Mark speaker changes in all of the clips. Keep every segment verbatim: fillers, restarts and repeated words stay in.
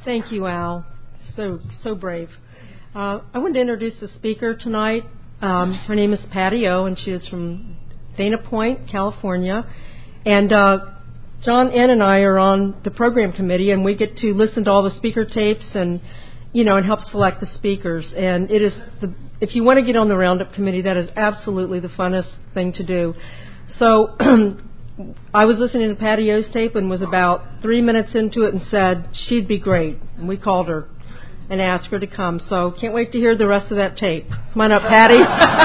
Speaker 1: Thank you, Al. So, so brave. Uh, I wanted to introduce the speaker tonight. Um, her name is Patty O, and she is from Dana Point, California. And uh, John N. and I are on the program committee, and we get to listen to all the speaker tapes and, you know, and help select the speakers. And it is, the, if you want to get on the Roundup committee, that is absolutely the funnest thing to do. So I was listening to Patty O's tape and was about three minutes into it and said she'd be great. And we called her and asked her to come. So can't wait to hear the rest of that tape. Come on up, Patty.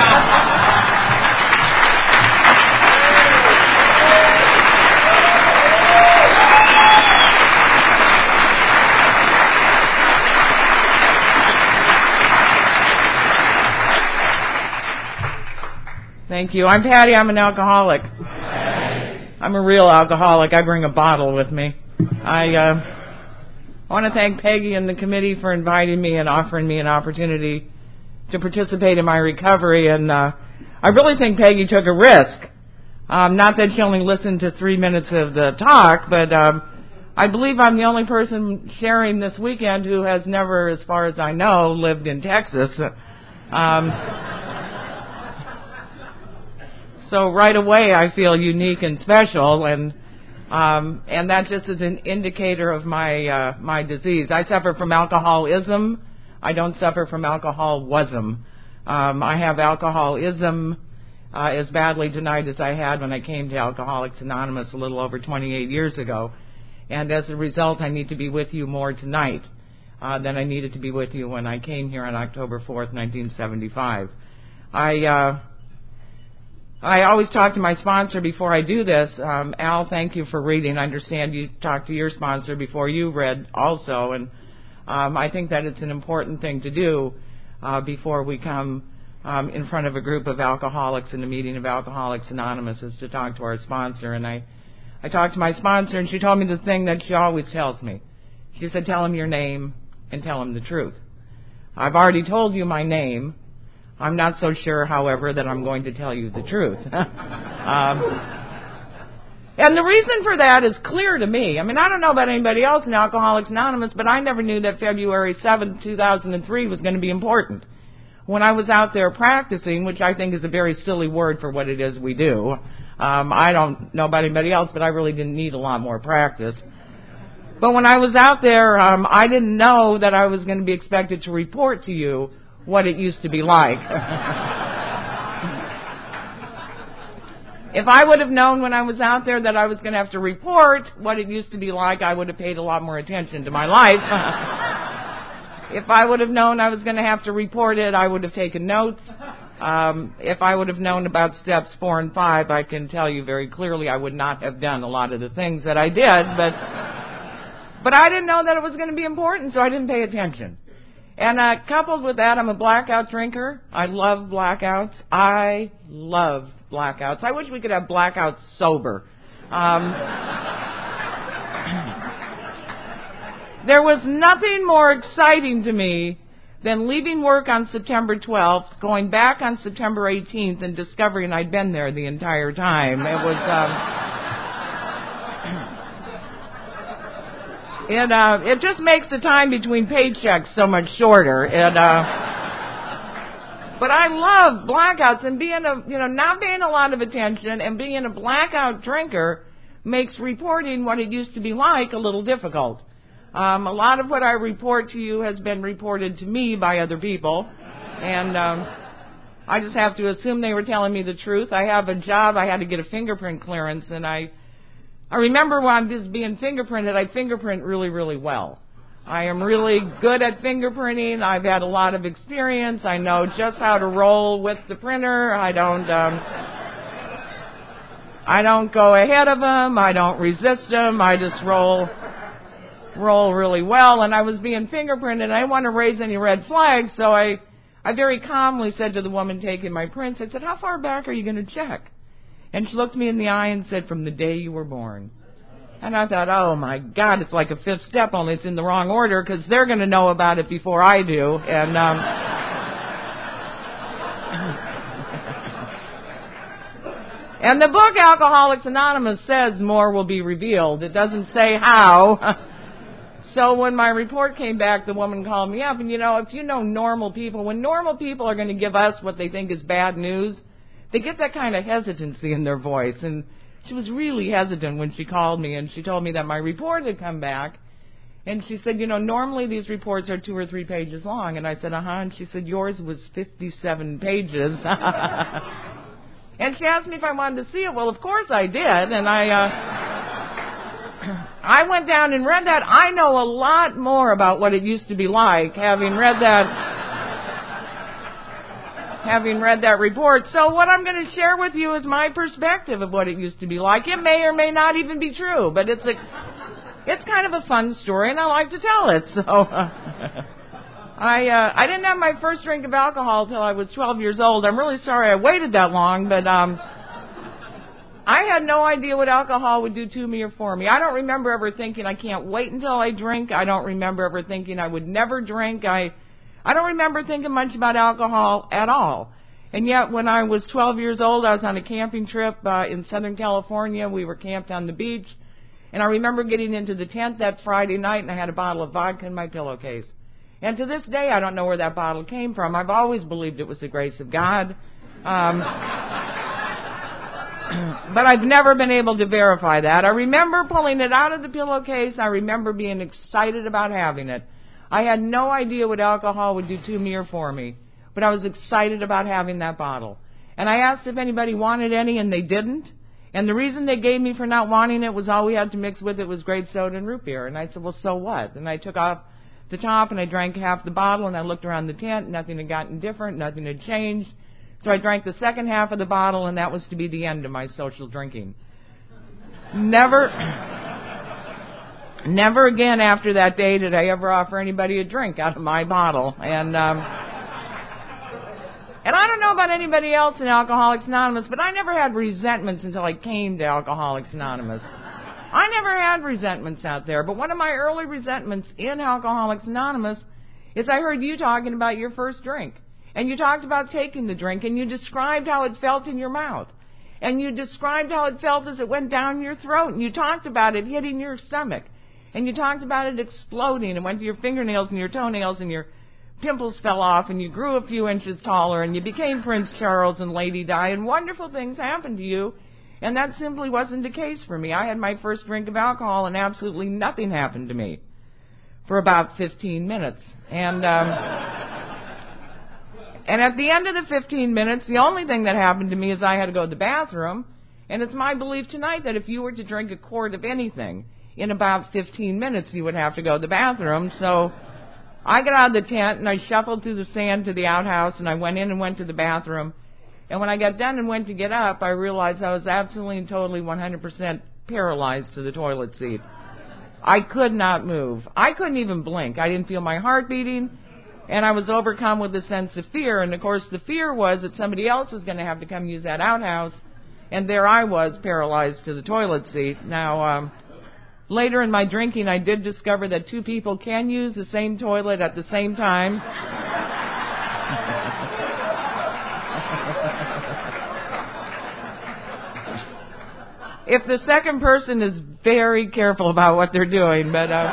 Speaker 2: Thank you. I'm Patty. I'm an alcoholic. I'm a real alcoholic. I bring a bottle with me. I uh, want to thank Peggy and the committee for inviting me and offering me an opportunity to participate in my recovery. And uh, I really think Peggy took a risk. Um, not that she only listened to three minutes of the talk, but um, I believe I'm the only person sharing this weekend who has never, as far as I know, lived in Texas. Um So right away I feel unique and special, and um, and that just is an indicator of my uh, my disease. I suffer from alcoholism. I don't suffer from alcoholism. Um, I have alcoholism uh, as badly tonight as I had when I came to Alcoholics Anonymous a little over twenty-eight years ago. And as a result, I need to be with you more tonight uh, than I needed to be with you when I came here on October fourth, nineteen seventy-five. I... Uh, I always talk to my sponsor before I do this. Um, Al, thank you for reading. I understand you talked to your sponsor before you read also, and um, I think that it's an important thing to do uh, before we come um, in front of a group of alcoholics in a meeting of Alcoholics Anonymous, is to talk to our sponsor. And I, I talked to my sponsor, and she told me the thing that she always tells me. She said, tell him your name and tell him the truth. I've already told you my name. I'm not so sure, however, that I'm going to tell you the truth. um, and the reason for that is clear to me. I mean, I don't know about anybody else in Alcoholics Anonymous, but I never knew that February seventh, two thousand three was going to be important. When I was out there practicing, which I think is a very silly word for what it is we do, um, I don't know about anybody else, but I really didn't need a lot more practice. But when I was out there, um, I didn't know that I was going to be expected to report to you what it used to be like. If I would have known when I was out there that I was going to have to report what it used to be like, I would have paid a lot more attention to my life. If I would have known I was going to have to report it, I would have taken notes. Um, if I would have known about steps four and five, I can tell you very clearly I would not have done a lot of the things that I did, but but I didn't know that it was going to be important, so I didn't pay attention. And uh, coupled with that, I'm a blackout drinker. I love blackouts. I love blackouts. I wish we could have blackouts sober. Um, there was nothing more exciting to me than leaving work on September twelfth, going back on September eighteenth, and discovering I'd been there the entire time. It was... Um, It, uh, it just makes the time between paychecks so much shorter. And, uh, but I love blackouts, and being a, you know, not paying a lot of attention and being a blackout drinker makes reporting what it used to be like a little difficult. Um, a lot of what I report to you has been reported to me by other people, and um, I just have to assume they were telling me the truth. I have a job. I had to get a fingerprint clearance, and I I remember when I was being fingerprinted, I fingerprint really, really well. I am really good at fingerprinting. I've had a lot of experience. I know just how to roll with the printer. I don't, um, I don't go ahead of them. I don't resist them. I just roll, roll really well. And I was being fingerprinted. I didn't want to raise any red flags, so I, I very calmly said to the woman taking my prints, I said, "How far back are you going to check?" And she looked me in the eye and said, "From the day you were born." And I thought, oh, my God, it's like a fifth step, only it's in the wrong order, because they're going to know about it before I do. And um, and the book Alcoholics Anonymous says more will be revealed. It doesn't say how. So when my report came back, the woman called me up, and you know, if you know normal people, when normal people are going to give us what they think is bad news, they get that kind of hesitancy in their voice. And she was really hesitant when she called me, and she told me that my report had come back. And she said, you know, normally these reports are two or three pages long. And I said, uh-huh. And she said, yours was fifty-seven pages. And she asked me if I wanted to see it. Well, of course I did. And I, uh, I went down and read that. I know a lot more about what it used to be like, having read that, having read that report. So what I'm going to share with you is my perspective of what it used to be like. It may or may not even be true, but it's a, it's kind of a fun story, and I like to tell it. So uh, I uh, I didn't have my first drink of alcohol until I was twelve years old. I'm really sorry I waited that long, but um, I had no idea what alcohol would do to me or for me. I don't remember ever thinking I can't wait until I drink. I don't remember ever thinking I would never drink. I I don't remember thinking much about alcohol at all. And yet when I was twelve years old, I was on a camping trip uh, in Southern California. We were camped on the beach. And I remember getting into the tent that Friday night, and I had a bottle of vodka in my pillowcase. And to this day, I don't know where that bottle came from. I've always believed it was the grace of God. Um, but I've never been able to verify that. I remember pulling it out of the pillowcase. I remember being excited about having it. I had no idea what alcohol would do to me or for me, but I was excited about having that bottle. And I asked if anybody wanted any, and they didn't. And the reason they gave me for not wanting it was all we had to mix with it was grape soda and root beer. And I said, well, so what? And I took off the top, and I drank half the bottle, and I looked around the tent. Nothing had gotten different. Nothing had changed. So I drank the second half of the bottle, and that was to be the end of my social drinking. Never, never again after that day did I ever offer anybody a drink out of my bottle. And, um... And I don't know about anybody else in Alcoholics Anonymous, but I never had resentments until I came to Alcoholics Anonymous. I never had resentments out there, but one of my early resentments in Alcoholics Anonymous is I heard you talking about your first drink. And you talked about taking the drink, and you described how it felt in your mouth. And you described how it felt as it went down your throat, and you talked about it hitting your stomach. And you talked about it exploding and went to your fingernails and your toenails, and your pimples fell off, and you grew a few inches taller, and you became Prince Charles and Lady Di, and wonderful things happened to you. And that simply wasn't the case for me. I had my first drink of alcohol, and absolutely nothing happened to me for about fifteen minutes. And um, and at the end of the fifteen minutes, the only thing that happened to me is I had to go to the bathroom. And it's my belief tonight that if you were to drink a quart of anything, in about fifteen minutes you would have to go to the bathroom. So I got out of the tent, and I shuffled through the sand to the outhouse, and I went in and went to the bathroom. And when I got done and went to get up, I realized I was absolutely and totally one hundred percent paralyzed to the toilet seat. I could not move. I couldn't even blink. I didn't feel my heart beating, and I was overcome with a sense of fear. And, of course, the fear was that somebody else was going to have to come use that outhouse, and there I was, paralyzed to the toilet seat. Now, um... later in my drinking, I did discover that two people can use the same toilet at the same time. If the second person is very careful about what they're doing, but uh,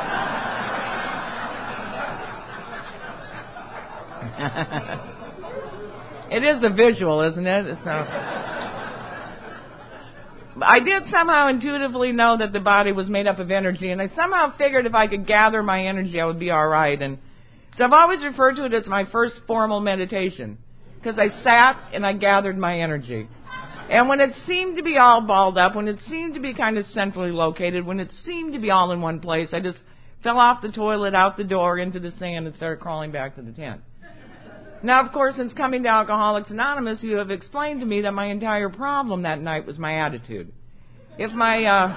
Speaker 2: it is a visual, isn't it? It's a... I did somehow intuitively know that the body was made up of energy, and I somehow figured if I could gather my energy, I would be all right. And so I've always referred to it as my first formal meditation, because I sat and I gathered my energy. And when it seemed to be all balled up, when it seemed to be kind of centrally located, when it seemed to be all in one place, I just fell off the toilet, out the door, into the sand, and started crawling back to the tent. Now, of course, since coming to Alcoholics Anonymous, you have explained to me that my entire problem that night was my attitude. If my uh,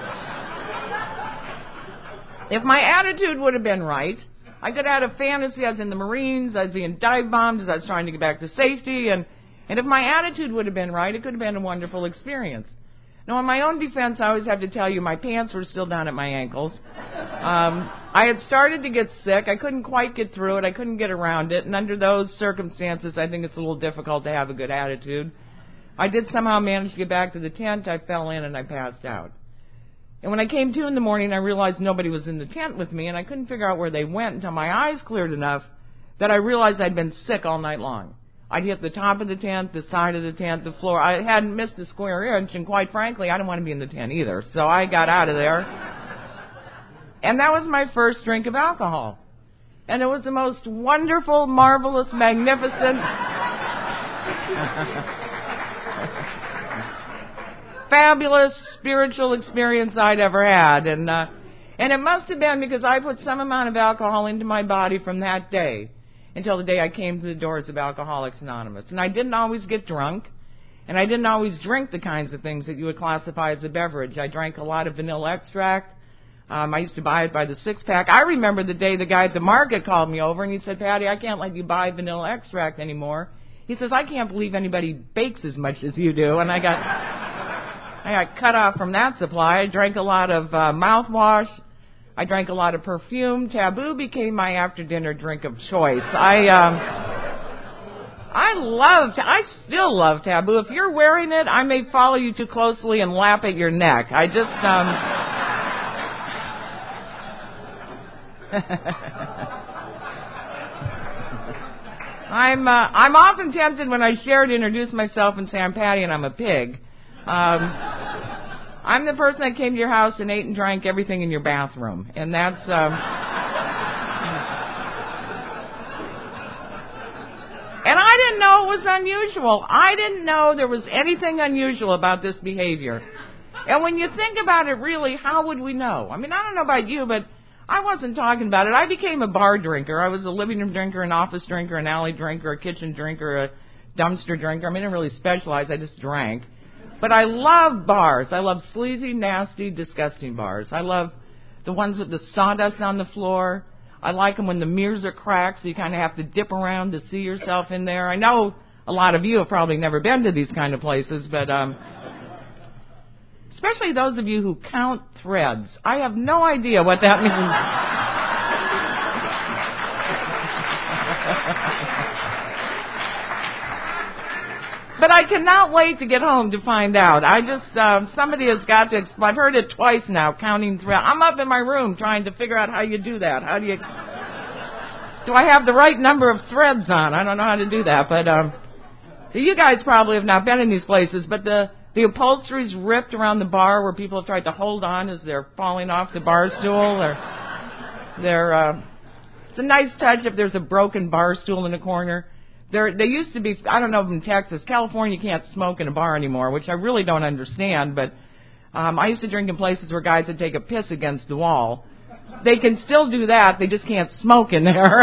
Speaker 2: if my attitude would have been right, I could have had a fantasy I was in the Marines, I was being dive bombed as I was trying to get back to safety, and, and if my attitude would have been right, it could have been a wonderful experience. Now, in my own defense, I always have to tell you my pants were still down at my ankles. Um, I had started to get sick. I couldn't quite get through it. I couldn't get around it. And under those circumstances, I think it's a little difficult to have a good attitude. I did somehow manage to get back to the tent. I fell in and I passed out. And when I came to in the morning, I realized nobody was in the tent with me, and I couldn't figure out where they went until my eyes cleared enough that I realized I'd been sick all night long. I'd hit the top of the tent, the side of the tent, the floor. I hadn't missed a square inch, and quite frankly, I didn't want to be in the tent either. So I got out of there. And that was my first drink of alcohol. And it was the most wonderful, marvelous, magnificent, fabulous spiritual experience I'd ever had. And uh, and it must have been because I put some amount of alcohol into my body from that day until the day I came to the doors of Alcoholics Anonymous. And I didn't always get drunk, and I didn't always drink the kinds of things that you would classify as a beverage. I drank a lot of vanilla extract. Um, I used to buy it by the six-pack. I remember the day the guy at the market called me over, and he said, Patty, I can't let you buy vanilla extract anymore. He says, I can't believe anybody bakes as much as you do. And I got I got cut off from that supply. I drank a lot of uh, mouthwash. I drank a lot of perfume. Taboo became my after-dinner drink of choice. I um, I loved, I still love Taboo. If you're wearing it, I may follow you too closely and lap at your neck. I just, um... I'm uh, I'm often tempted when I share to introduce myself and say I'm Patty and I'm a pig. Um, I'm the person that came to your house and ate and drank everything in your bathroom, and that's. Um, and I didn't know it was unusual. I didn't know there was anything unusual about this behavior. And when you think about it, really, how would we know? I mean, I don't know about you, but I wasn't talking about it. I became a bar drinker. I was a living room drinker, an office drinker, an alley drinker, a kitchen drinker, a dumpster drinker. I mean, I didn't really specialize. I just drank. But I love bars. I love sleazy, nasty, disgusting bars. I love the ones with the sawdust on the floor. I like them when the mirrors are cracked, so you kind of have to dip around to see yourself in there. I know a lot of you have probably never been to these kind of places, but um, especially those of you who count threads. I have no idea what that means. But I cannot wait to get home to find out. I just, uh, somebody has got to, I've heard it twice now, counting threads. I'm up in my room trying to figure out how you do that. How do you, do I have the right number of threads on? I don't know how to do that. But, um, so you guys probably have not been in these places, but the, the upholstery's ripped around the bar where people have tried to hold on as they're falling off the bar stool. Or they're, uh, it's a nice touch if there's a broken bar stool in the corner. There, they used to be, I don't know if in Texas, California can't smoke in a bar anymore, which I really don't understand, but um, I used to drink in places where guys would take a piss against the wall. They can still do that, they just can't smoke in there.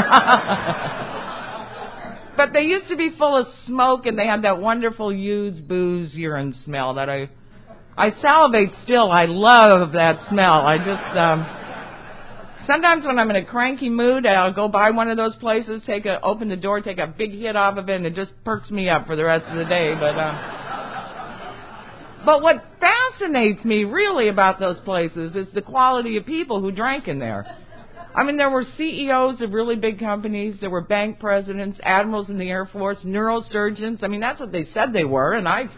Speaker 2: But they used to be full of smoke, and they had that wonderful used booze urine smell that I, I salivate still. I love that smell. I just... Um, Sometimes when I'm in a cranky mood, I'll go by one of those places, take a, open the door, take a big hit off of it, and it just perks me up for the rest of the day. But, um, but what fascinates me really about those places is the quality of people who drank in there. I mean, there were C E Os of really big companies, there were bank presidents, admirals in the Air Force, neurosurgeons. I mean, that's what they said they were, and I...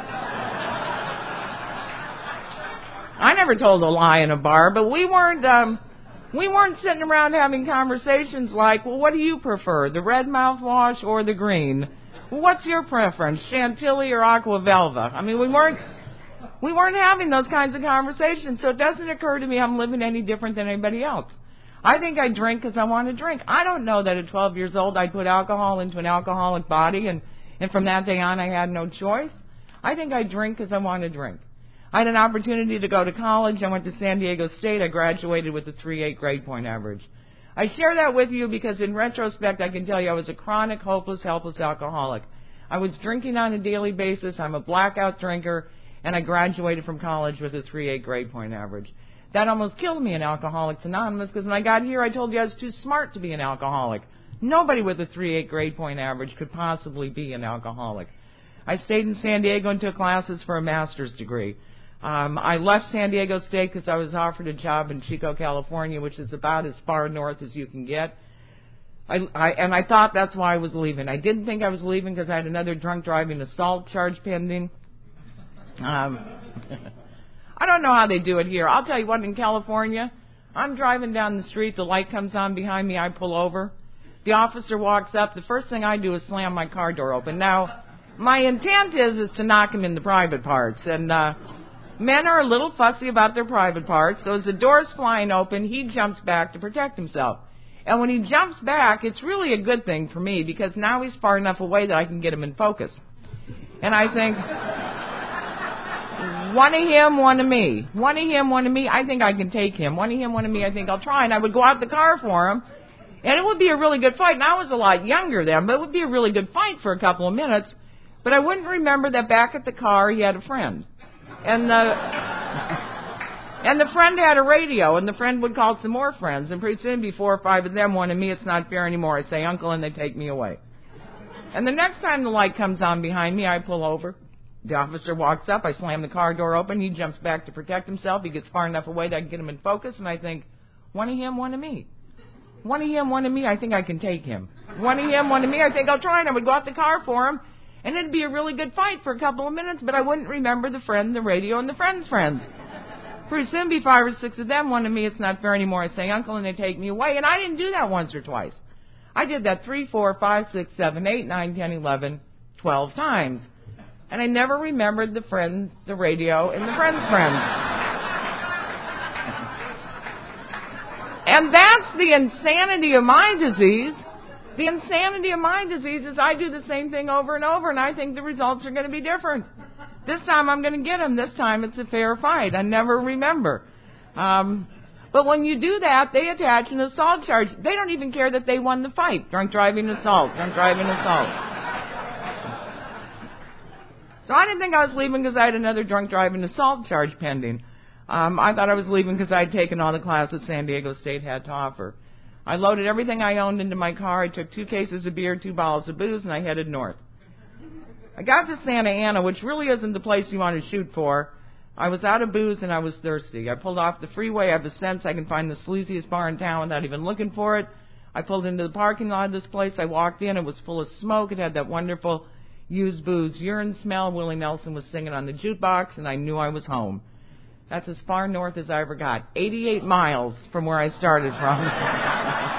Speaker 2: I never told a lie in a bar, but we weren't... Um, We weren't sitting around having conversations like, well, what do you prefer, the red mouthwash or the green? Well, what's your preference, Chantilly or Aqua Velva? I mean, we weren't we weren't having those kinds of conversations, so it doesn't occur to me I'm living any different than anybody else. I think I drink because I want to drink. I don't know that at twelve years old I'd put alcohol into an alcoholic body, and, and from that day on I had no choice. I think I drink because I want to drink. I had an opportunity to go to college. I went to San Diego State. I graduated with a three point eight grade point average. I share that with you because in retrospect, I can tell you I was a chronic, hopeless, helpless alcoholic. I was drinking on a daily basis. I'm a blackout drinker, and I graduated from college with a three point eight grade point average. That almost killed me in Alcoholics Anonymous because when I got here, I told you I was too smart to be an alcoholic. Nobody with a three point eight grade point average could possibly be an alcoholic. I stayed in San Diego and took classes for a master's degree. Um, I left San Diego State because I was offered a job in Chico, California, which is about as far north as you can get. I, I, and I thought that's why I was leaving. I didn't think I was leaving because I had another drunk driving assault charge pending. Um, I don't know how they do it here. I'll tell you what, in California, I'm driving down the street, the light comes on behind me, I pull over. The officer walks up, the first thing I do is slam my car door open. Now, my intent is is to knock him in the private parts, and uh, men are a little fussy about their private parts, so as the door's flying open, he jumps back to protect himself. And when he jumps back, it's really a good thing for me, because now he's far enough away that I can get him in focus. And I think, one of him, one of me. One of him, one of me, I think I can take him. One of him, one of me, I think I'll try. And I would go out the car for him, and it would be a really good fight. And I was a lot younger then, but it would be a really good fight for a couple of minutes. But I wouldn't remember that back at the car he had a friend. And the... And the friend had a radio, and the friend would call some more friends, and pretty soon be four or five of them wanted me. It's not fair anymore. I say, Uncle, and they take me away. And the next time the light comes on behind me, I pull over. The officer walks up. I slam the car door open. He jumps back to protect himself. He gets far enough away that I can get him in focus, and I think, one of him, one of me. One of him, one of me, I think I can take him. One of him, one of me, I think I'll try, and I would go out the car for him, and it'd be a really good fight for a couple of minutes, but I wouldn't remember the friend, the radio, and the friend's friends. Pretty soon be five or six of them one of me. It's not fair anymore. I say, Uncle, and they take me away. And I didn't do that once or twice. I did that three, four, five, six, seven, eight, nine, ten, eleven, twelve times. And I never remembered the friends, the radio, and the friend's friends. And that's the insanity of my disease. The insanity of my disease is I do the same thing over and over, and I think the results are going to be different. This time I'm going to get him. This time it's a fair fight. I never remember. Um, but when you do that, they attach an assault charge. They don't even care that they won the fight. Drunk driving assault. Drunk driving assault. So I didn't think I was leaving because I had another drunk driving assault charge pending. Um, I thought I was leaving because I had taken all the classes San Diego State had to offer. I loaded everything I owned into my car. I took two cases of beer, two bottles of booze, and I headed north. I got to Santa Ana, which really isn't the place you want to shoot for. I was out of booze and I was thirsty. I pulled off the freeway. I have a sense I can find the sleaziest bar in town without even looking for it. I pulled into the parking lot of this place. I walked in. It was full of smoke. It had that wonderful used booze urine smell. Willie Nelson was singing on the jukebox, and I knew I was home. That's as far north as I ever got. eighty-eight miles from where I started from.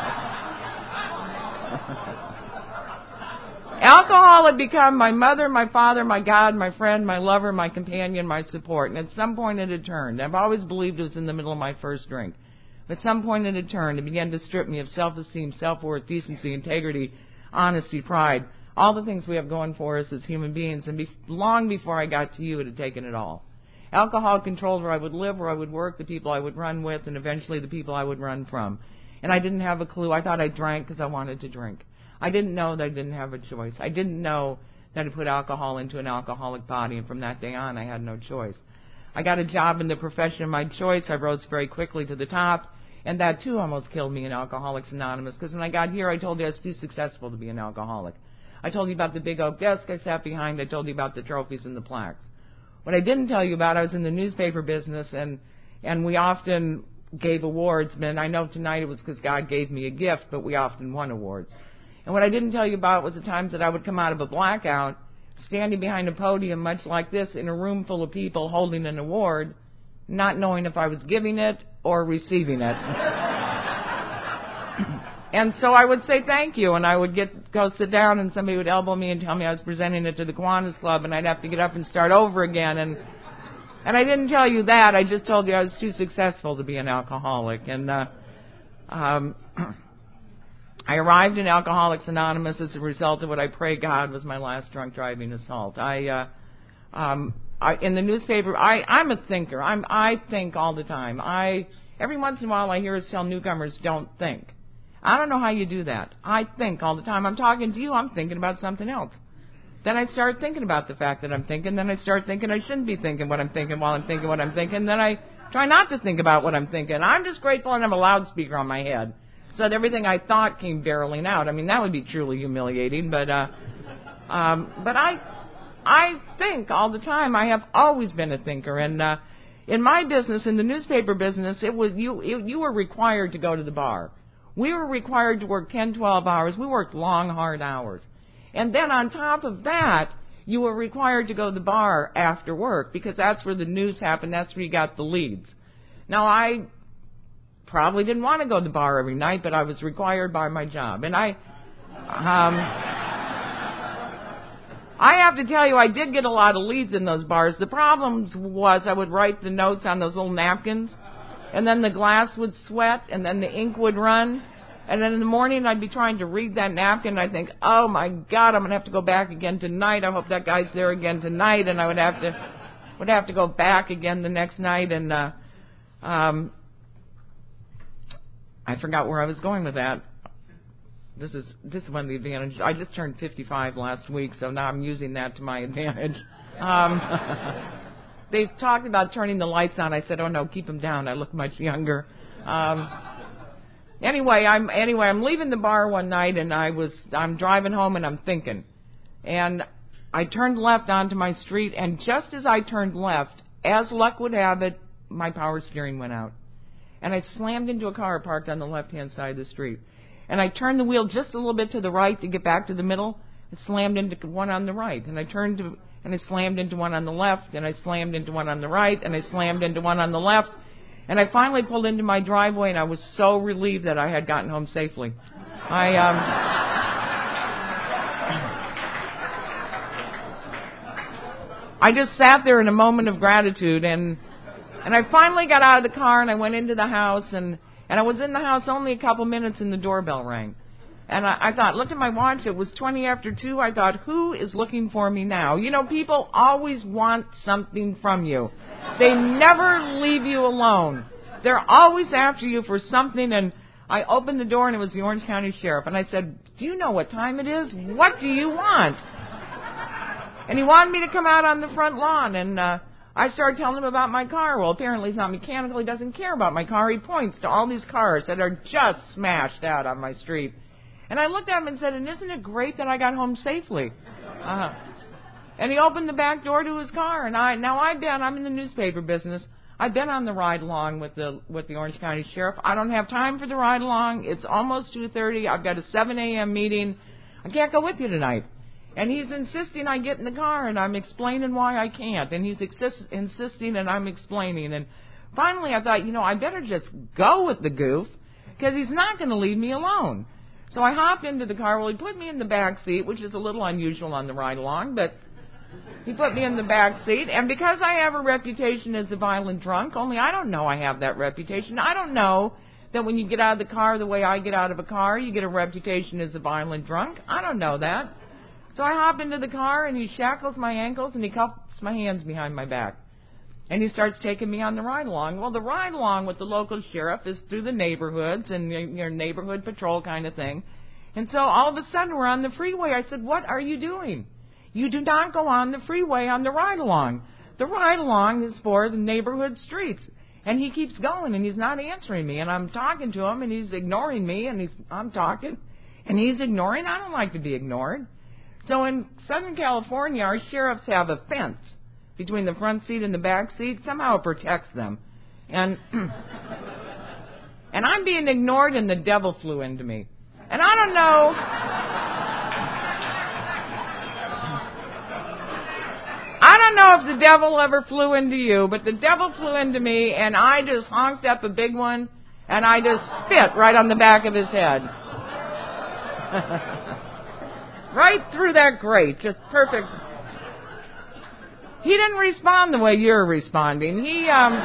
Speaker 2: Alcohol had become my mother, my father, my God, my friend, my lover, my companion, my support. And at some point it had turned. I've always believed it was in the middle of my first drink. But at some point it had turned. It began to strip me of self-esteem, self-worth, decency, integrity, honesty, pride. All the things we have going for us as human beings. And be- long before I got to you, it had taken it all. Alcohol controlled where I would live, where I would work, the people I would run with, and eventually the people I would run from. And I didn't have a clue. I thought I drank because I wanted to drink. I didn't know that I didn't have a choice. I didn't know that I put alcohol into an alcoholic body, and from that day on, I had no choice. I got a job in the profession of my choice. I rose very quickly to the top, and that, too, almost killed me in Alcoholics Anonymous, because when I got here, I told you I was too successful to be an alcoholic. I told you about the big oak desk I sat behind. I told you about the trophies and the plaques. What I didn't tell you about, I was in the newspaper business, and, and we often gave awards. And I know tonight it was because God gave me a gift, but we often won awards. And what I didn't tell you about was the times that I would come out of a blackout, standing behind a podium much like this in a room full of people holding an award, not knowing if I was giving it or receiving it. And so I would say thank you, and I would get go sit down, and somebody would elbow me and tell me I was presenting it to the Kiwanis Club, and I'd have to get up and start over again. And and I didn't tell you that. I just told you I was too successful to be an alcoholic. And uh, um, I arrived in Alcoholics Anonymous as a result of what I pray God was my last drunk driving assault. I, uh, um, I in the newspaper, I, I'm a thinker. I'm, I think all the time. I every once in a while I hear us tell newcomers, don't think. I don't know how you do that. I think all the time. I'm talking to you, I'm thinking about something else. Then I start thinking about the fact that I'm thinking. Then I start thinking I shouldn't be thinking what I'm thinking while I'm thinking what I'm thinking. Then I try not to think about what I'm thinking. I'm just grateful I have a loudspeaker on my head, so that everything I thought came barreling out. I mean, that would be truly humiliating, but uh, um, but I I think all the time. I have always been a thinker, and uh, in my business, in the newspaper business, it was you it, you were required to go to the bar. We were required to work ten, twelve hours. We worked long, hard hours. And then on top of that, you were required to go to the bar after work because that's where the news happened. That's where you got the leads. Now, I probably didn't want to go to the bar every night, but I was required by my job. And I, um, I have to tell you, I did get a lot of leads in those bars. The problem was I would write the notes on those little napkins, and then the glass would sweat, and then the ink would run. And then in the morning, I'd be trying to read that napkin, and I'd think, oh, my God, I'm going to have to go back again tonight. I hope that guy's there again tonight. And I would have to would have to go back again the next night. And uh, um, I forgot where I was going with that. This is this is one of the advantages. I just turned fifty-five last week, so now I'm using that to my advantage. Um, they talked about turning the lights on. I said, oh, no, keep them down. I look much younger. Um Anyway, I'm anyway. I'm leaving the bar one night, and I was I'm driving home, and I'm thinking, and I turned left onto my street, and just as I turned left, as luck would have it, my power steering went out, and I slammed into a car parked on the left-hand side of the street, and I turned the wheel just a little bit to the right to get back to the middle, and slammed into one on the right, and I turned to and I slammed into one on the left, and I slammed into one on the right, and I slammed into one on the left. And I finally pulled into my driveway, and I was so relieved that I had gotten home safely. I um, I just sat there in a moment of gratitude, and and I finally got out of the car, and I went into the house, and, and I was in the house only a couple minutes, and the doorbell rang. And I, I thought, looked at my watch, it was twenty after two. I thought, who is looking for me now? You know, people always want something from you. They never leave you alone. They're always after you for something. And I opened the door, and it was the Orange County Sheriff. And I said, do you know what time it is? What do you want? And he wanted me to come out on the front lawn. And uh, I started telling him about my car. Well, apparently he's not mechanical. He doesn't care about my car. He points to all these cars that are just smashed out on my street. And I looked at him and said, and isn't it great that I got home safely? Uh-huh. And he opened the back door to his car. And I now I've been, I'm in the newspaper business. I've been on the ride-along with the with the Orange County Sheriff. I don't have time for the ride-along. It's almost two thirty. I've got a seven a.m. meeting. I can't go with you tonight. And he's insisting I get in the car, and I'm explaining why I can't. And he's exis- insisting, and I'm explaining. And finally I thought, you know, I better just go with the goof, because he's not going to leave me alone. So I hopped into the car. Well, he put me in the back seat, which is a little unusual on the ride-along, but he put me in the back seat. And because I have a reputation as a violent drunk, only I don't know I have that reputation. I don't know that when you get out of the car the way I get out of a car, you get a reputation as a violent drunk. I don't know that. So I hop into the car, and he shackles my ankles, and he cuffs my hands behind my back. And he starts taking me on the ride-along. Well, the ride-along with the local sheriff is through the neighborhoods and your neighborhood patrol kind of thing. And so all of a sudden we're on the freeway. I said, what are you doing? You do not go on the freeway on the ride-along. The ride-along is for the neighborhood streets. And he keeps going, and he's not answering me. And I'm talking to him, and he's ignoring me, and he's, I'm talking, and he's ignoring. I don't like to be ignored. So in Southern California, our sheriffs have a fence between the front seat and the back seat. Somehow it protects them. And and I'm being ignored, and the devil flew into me. And I don't know. I don't know if the devil ever flew into you, but the devil flew into me, and I just honked up a big one, and I just spit right on the back of his head. Right through that grate, just perfect. He didn't respond the way you're responding. He, um...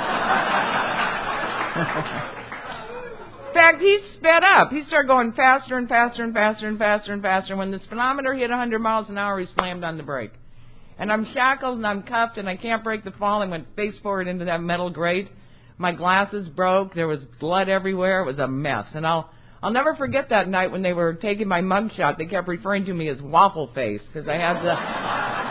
Speaker 2: in fact, he sped up. He started going faster and faster and faster and faster and faster. When the speedometer hit one hundred miles an hour, he slammed on the brake. And I'm shackled and I'm cuffed and I can't break the fall. I went face forward into that metal grate. My glasses broke. There was blood everywhere. It was a mess. And I'll I'll never forget that night when they were taking my mugshot. They kept referring to me as Waffle Face because I had the...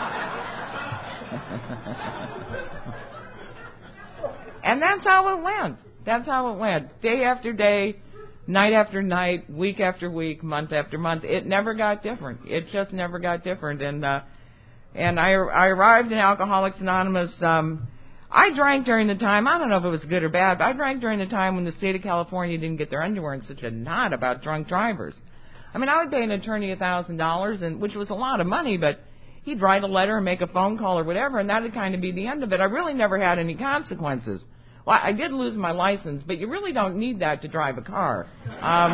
Speaker 2: And that's how it went. That's how it went. Day after day, night after night, week after week, month after month. It never got different. It just never got different. And uh, and I I arrived in Alcoholics Anonymous. Um, I drank during the time. I don't know if it was good or bad, but I drank during the time when the state of California didn't get their underwear in such a knot about drunk drivers. I mean, I would pay an attorney a thousand dollars, and which was a lot of money, but he'd write a letter or make a phone call or whatever, and that would kind of be the end of it. I really never had any consequences. Well, I did lose my license, but you really don't need that to drive a car. Um,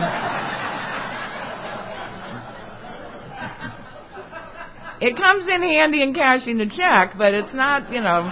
Speaker 2: it comes in handy in cashing the check, but it's not, you know.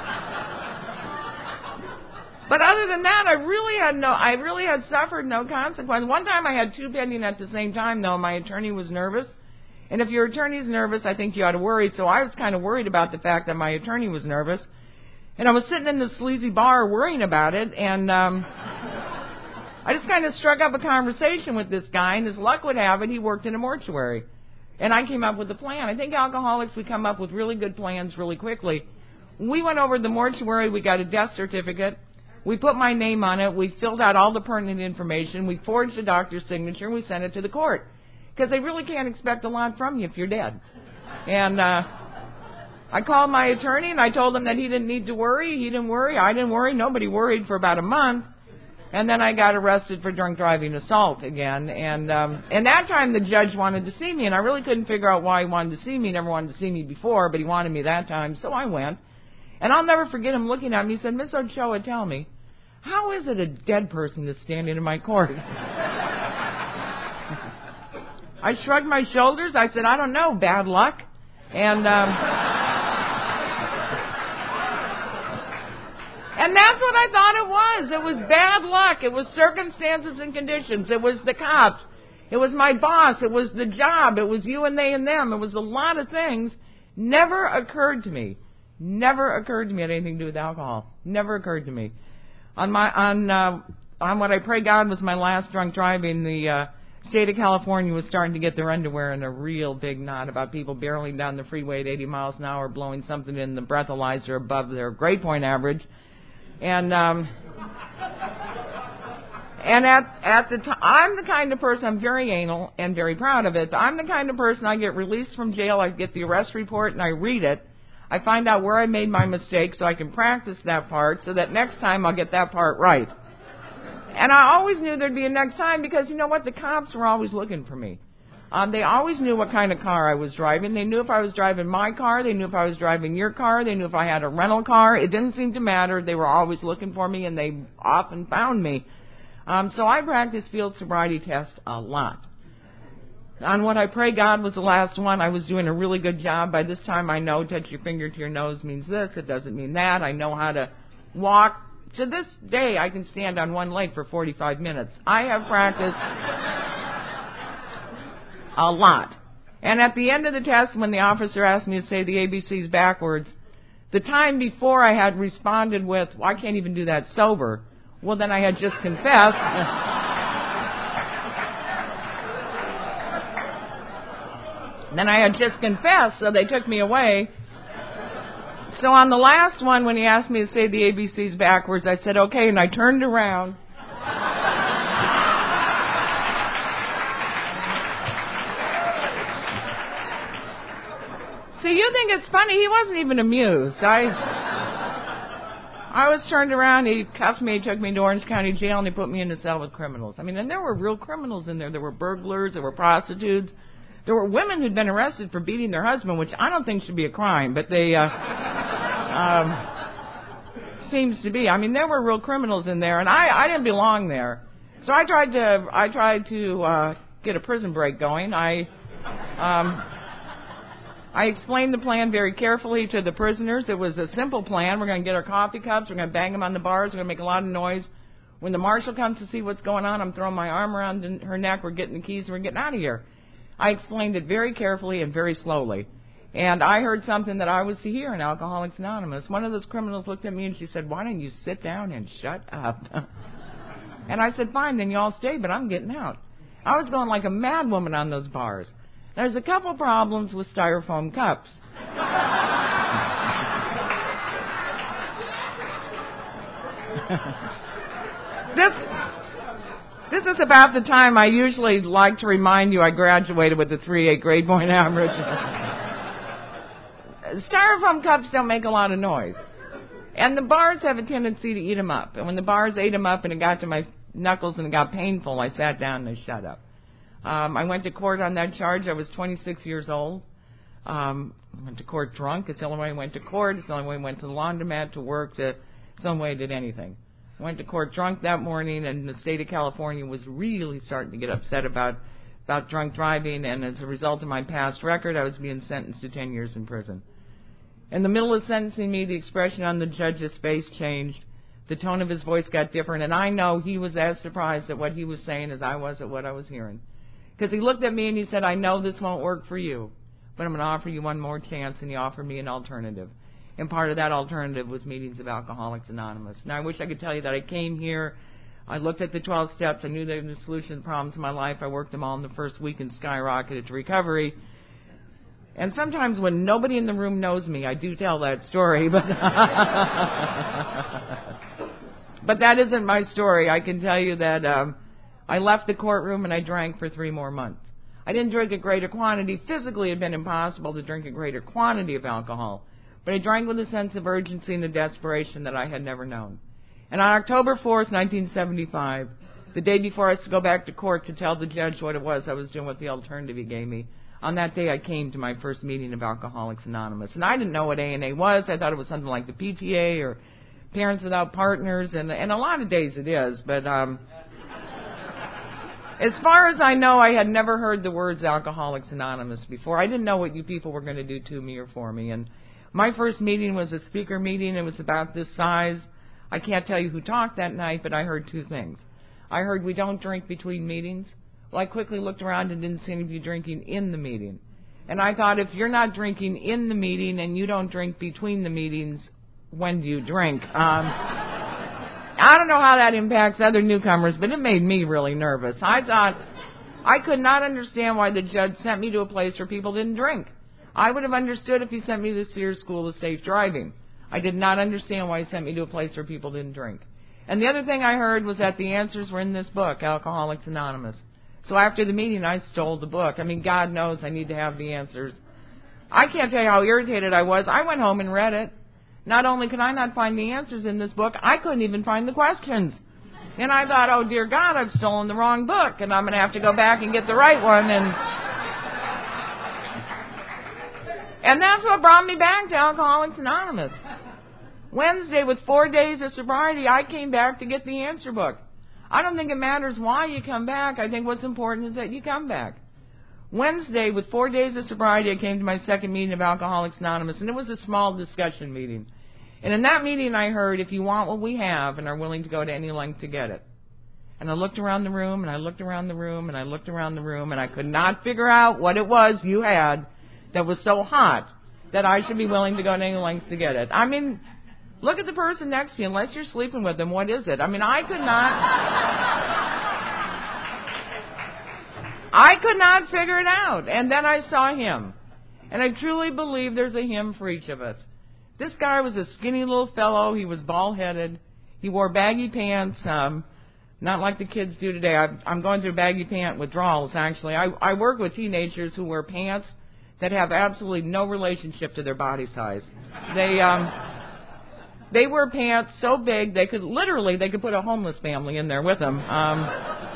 Speaker 2: But other than that, I really had no, I really had suffered no consequence. One time I had two pending at the same time, though. My attorney was nervous. And if your attorney's nervous, I think you ought to worry. So I was kind of worried about the fact that my attorney was nervous. And I was sitting in this sleazy bar worrying about it, and um, I just kind of struck up a conversation with this guy, and as luck would have it, he worked in a mortuary. And I came up with a plan. I think alcoholics, we come up with really good plans really quickly. We went over to the mortuary. We got a death certificate. We put my name on it. We filled out all the pertinent information. We forged the doctor's signature, and we sent it to the court. Because they really can't expect a lot from you if you're dead. And uh, I called my attorney, and I told him that he didn't need to worry. He didn't worry. I didn't worry. Nobody worried for about a month. And then I got arrested for drunk driving assault again. And um, and that time the judge wanted to see me, and I really couldn't figure out why he wanted to see me. He never wanted to see me before, but he wanted me that time, so I went. And I'll never forget him looking at me. He said, "Miss Ochoa, tell me, how is it a dead person is standing in my court?" I shrugged my shoulders. I said, "I don't know, bad luck." And um, and that's what I thought it was. It was bad luck. It was circumstances and conditions. It was the cops. It was my boss. It was the job. It was you and they and them. It was a lot of things. Never occurred to me. Never occurred to me it had anything to do with alcohol. Never occurred to me. On my on uh, on what I pray God was my last drunk driving, the uh, state of California was starting to get their underwear in a real big knot about people barreling down the freeway at eighty miles an hour, blowing something in the breathalyzer above their grade point average, and um, and at at the time, I'm the kind of person, I'm very anal and very proud of it. But I'm the kind of person, I get released from jail, I get the arrest report and I read it. I find out where I made my mistake so I can practice that part so that next time I'll get that part right. And I always knew there'd be a next time because, you know what, the cops were always looking for me. Um, they always knew what kind of car I was driving. They knew if I was driving my car. They knew if I was driving your car. They knew if I had a rental car. It didn't seem to matter. They were always looking for me, and they often found me. Um, so I practiced field sobriety tests a lot. On what I pray God was the last one, I was doing a really good job. By this time I know touch your finger to your nose means this. It doesn't mean that. I know how to walk. To this day, I can stand on one leg for forty-five minutes. I have practiced a lot. And at the end of the test, when the officer asked me to say the A B Cs backwards, the time before I had responded with, well, I can't even do that sober. Well, then I had just confessed. Then I had just confessed, so they took me away. So on the last one, when he asked me to say the A B Cs backwards, I said, okay, and I turned around. See, you think it's funny. He wasn't even amused. I I was turned around, he cuffed me, he took me to Orange County Jail, and he put me in a cell with criminals. I mean, and there were real criminals in there. There were burglars, there were prostitutes. There were women who'd been arrested for beating their husband, which I don't think should be a crime, but they, uh, um, seems to be. I mean, there were real criminals in there, and I, I didn't belong there. So I tried to, I tried to, uh, get a prison break going. I, um, I explained the plan very carefully to the prisoners. It was a simple plan. We're going to get our coffee cups, we're going to bang them on the bars, we're going to make a lot of noise. When the marshal comes to see what's going on, I'm throwing my arm around her neck, we're getting the keys, and we're getting out of here. I explained it very carefully and very slowly. And I heard something that I was to hear in Alcoholics Anonymous. One of those criminals looked at me and she said, why don't you sit down and shut up? And I said, fine, then you all stay, but I'm getting out. I was going like a mad woman on those bars. There's a couple problems with styrofoam cups. this... This is about the time I usually like to remind you I graduated with a three point eight grade point average. Styrofoam cups don't make a lot of noise. And the bars have a tendency to eat them up. And when the bars ate them up and it got to my knuckles and it got painful, I sat down and I shut up. Um, I went to court on that charge. I was twenty-six years old. Um, I went to court drunk. It's the only way I went to court. It's the only way I went to the laundromat, to work, to, it's the only way I did anything. I went to court drunk that morning, and the state of California was really starting to get upset about, about drunk driving, and as a result of my past record, I was being sentenced to ten years in prison. In the middle of sentencing me, the expression on the judge's face changed. The tone of his voice got different, and I know he was as surprised at what he was saying as I was at what I was hearing. Because he looked at me and he said, I know this won't work for you, but I'm going to offer you one more chance, and he offered me an alternative. And part of that alternative was meetings of Alcoholics Anonymous. Now, I wish I could tell you that I came here, I looked at the twelve steps, I knew they were the solution to the problems in my life, I worked them all in the first week and skyrocketed to recovery. And sometimes when nobody in the room knows me, I do tell that story, but but that isn't my story. I can tell you that um, I left the courtroom and I drank for three more months. I didn't drink a greater quantity. Physically, it had been impossible to drink a greater quantity of alcohol, but I drank with a sense of urgency and a desperation that I had never known. And on October fourth, nineteen seventy-five, the day before I was to go back to court to tell the judge what it was I was doing with the alternative he gave me, on that day I came to my first meeting of Alcoholics Anonymous. And I didn't know what A and A was. I thought it was something like the P T A or Parents Without Partners, and, and a lot of days it is. But um, as far as I know, I had never heard the words Alcoholics Anonymous before. I didn't know what you people were going to do to me or for me. And my first meeting was a speaker meeting. It was about this size. I can't tell you who talked that night, but I heard two things. I heard, we don't drink between meetings. Well, I quickly looked around and didn't see anybody drinking in the meeting. And I thought, if you're not drinking in the meeting and you don't drink between the meetings, when do you drink? Um, I don't know how that impacts other newcomers, but it made me really nervous. I thought, I could not understand why the judge sent me to a place where people didn't drink. I would have understood if he sent me to the Sears School of Safe Driving. I did not understand why he sent me to a place where people didn't drink. And the other thing I heard was that the answers were in this book, Alcoholics Anonymous. So after the meeting, I stole the book. I mean, God knows I need to have the answers. I can't tell you how irritated I was. I went home and read it. Not only could I not find the answers in this book, I couldn't even find the questions. And I thought, oh, dear God, I've stolen the wrong book, and I'm going to have to go back and get the right one. And and that's what brought me back to Alcoholics Anonymous. Wednesday, with four days of sobriety, I came back to get the answer book. I don't think it matters why you come back. I think what's important is that you come back. Wednesday, with four days of sobriety, I came to my second meeting of Alcoholics Anonymous, and it was a small discussion meeting. And in that meeting, I heard, if you want what we have and are willing to go to any length to get it. And I looked around the room, and I looked around the room, and I looked around the room, and I could not figure out what it was you had that was so hot that I should be willing to go to any length to get it. I mean, look at the person next to you. Unless you're sleeping with them, what is it? I mean, I could not... I could not figure it out. And then I saw him. And I truly believe there's a him for each of us. This guy was a skinny little fellow. He was bald-headed. He wore baggy pants, um, not like the kids do today. I, I'm going through baggy pant withdrawals, actually. I, I work with teenagers who wear pants that have absolutely no relationship to their body size. They... um. They wear pants so big they could literally they could put a homeless family in there with them. Um,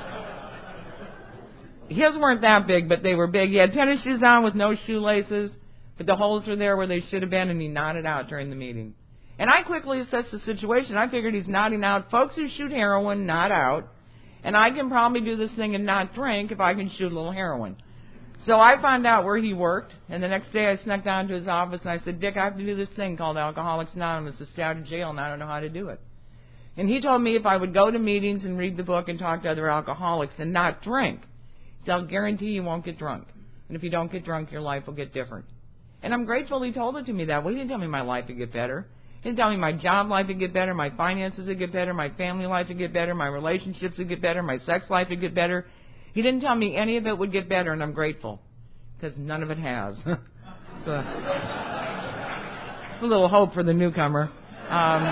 Speaker 2: his weren't that big, but they were big. He had tennis shoes on with no shoelaces, but the holes were there where they should have been, and he nodded out during the meeting. And I quickly assessed the situation. I figured he's nodding out. Folks who shoot heroin nod out, and I can probably do this thing and not drink if I can shoot a little heroin. So I found out where he worked, and the next day I snuck down to his office, and I said, Dick, I have to do this thing called Alcoholics Anonymous. It's out of jail, and I don't know how to do it. And he told me if I would go to meetings and read the book and talk to other alcoholics and not drink, he said, I'll guarantee you won't get drunk. And if you don't get drunk, your life will get different. And I'm grateful he told it to me that way. He didn't tell me my life would get better. He didn't tell me my job life would get better, my finances would get better, my family life would get better, my relationships would get better, my sex life would get better. He didn't tell me any of it would get better, and I'm grateful, because none of it has. so, it's a little hope for the newcomer. Um,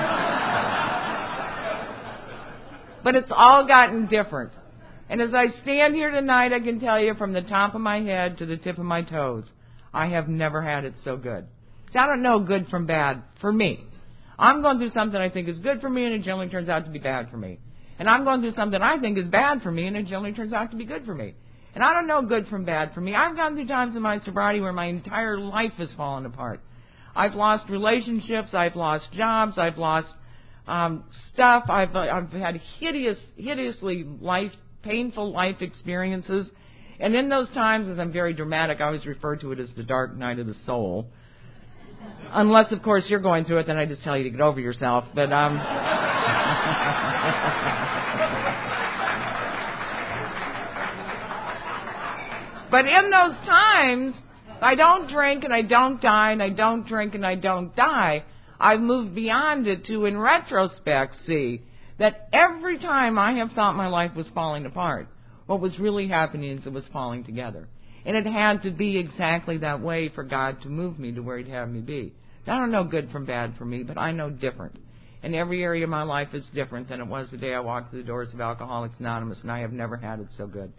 Speaker 2: but it's all gotten different. And as I stand here tonight, I can tell you from the top of my head to the tip of my toes, I have never had it so good. See, I don't know good from bad for me. I'm going through something I think is good for me, and it generally turns out to be bad for me. And I'm going through something I think is bad for me, and it generally turns out to be good for me. And I don't know good from bad for me. I've gone through times in my sobriety where my entire life has fallen apart. I've lost relationships. I've lost jobs. I've lost um, stuff. I've uh, I've had hideous, hideously life, painful life experiences. And in those times, as I'm very dramatic, I always refer to it as the dark night of the soul. Unless, of course, you're going through it, then I just tell you to get over yourself. But um, but in those times, I don't drink and I don't die and I don't drink and I don't die. I've moved beyond it to, in retrospect, see that every time I have thought my life was falling apart, what was really happening is it was falling together. And it had to be exactly that way for God to move me to where He'd have me be. I don't know good from bad for me, but I know different. And every area of my life is different than it was the day I walked through the doors of Alcoholics Anonymous, and I have never had it so good.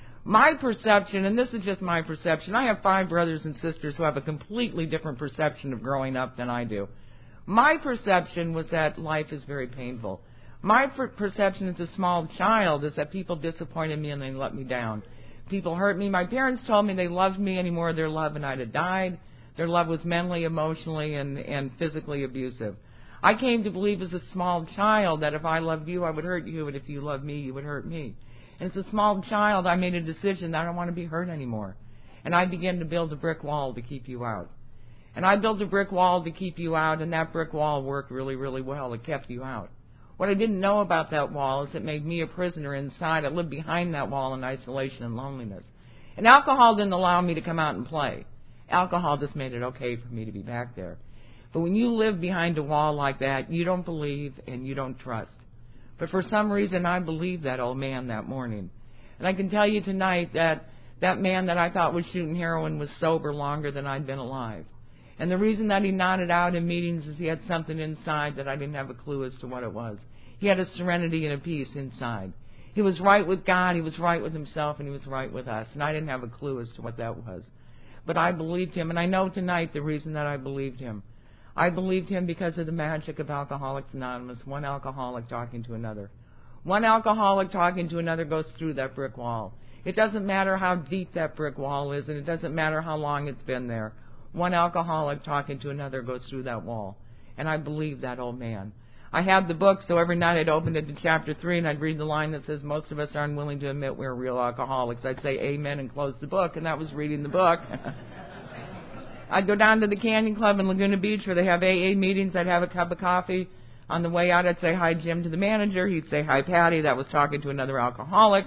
Speaker 2: My perception, and this is just my perception, I have five brothers and sisters who have a completely different perception of growing up than I do. My perception was that life is very painful. My per- perception as a small child is that people disappointed me and they let me down. People hurt me. My parents told me they loved me anymore. Their love and I'd have died. Their love was mentally, emotionally, and, and physically abusive. I came to believe as a small child that if I loved you, I would hurt you, and if you loved me, you would hurt me. And as a small child, I made a decision that I don't want to be hurt anymore. And I began to build a brick wall to keep you out. And I built a brick wall to keep you out, and that brick wall worked really, really well. It kept you out. What I didn't know about that wall is it made me a prisoner inside. I lived behind that wall in isolation and loneliness. And alcohol didn't allow me to come out and play. Alcohol just made it okay for me to be back there. But when you live behind a wall like that, you don't believe and you don't trust. But for some reason, I believed that old man that morning. And I can tell you tonight that that man that I thought was shooting heroin was sober longer than I'd been alive. And the reason that he nodded out in meetings is he had something inside that I didn't have a clue as to what it was. He had a serenity and a peace inside. He was right with God, he was right with himself, and he was right with us. And I didn't have a clue as to what that was. But I believed him, and I know tonight the reason that I believed him. I believed him because of the magic of Alcoholics Anonymous, one alcoholic talking to another. One alcoholic talking to another goes through that brick wall. It doesn't matter how deep that brick wall is, and it doesn't matter how long it's been there. One alcoholic talking to another goes through that wall. And I believed that old man. I had the book, so every night I'd open it to chapter three, and I'd read the line that says, most of us are unwilling to admit we're real alcoholics. I'd say amen and close the book, and that was reading the book. I'd go down to the Canyon Club in Laguna Beach where they have A A meetings. I'd have a cup of coffee. On the way out, I'd say hi, Jim, to the manager. He'd say hi, Patty. That was talking to another alcoholic.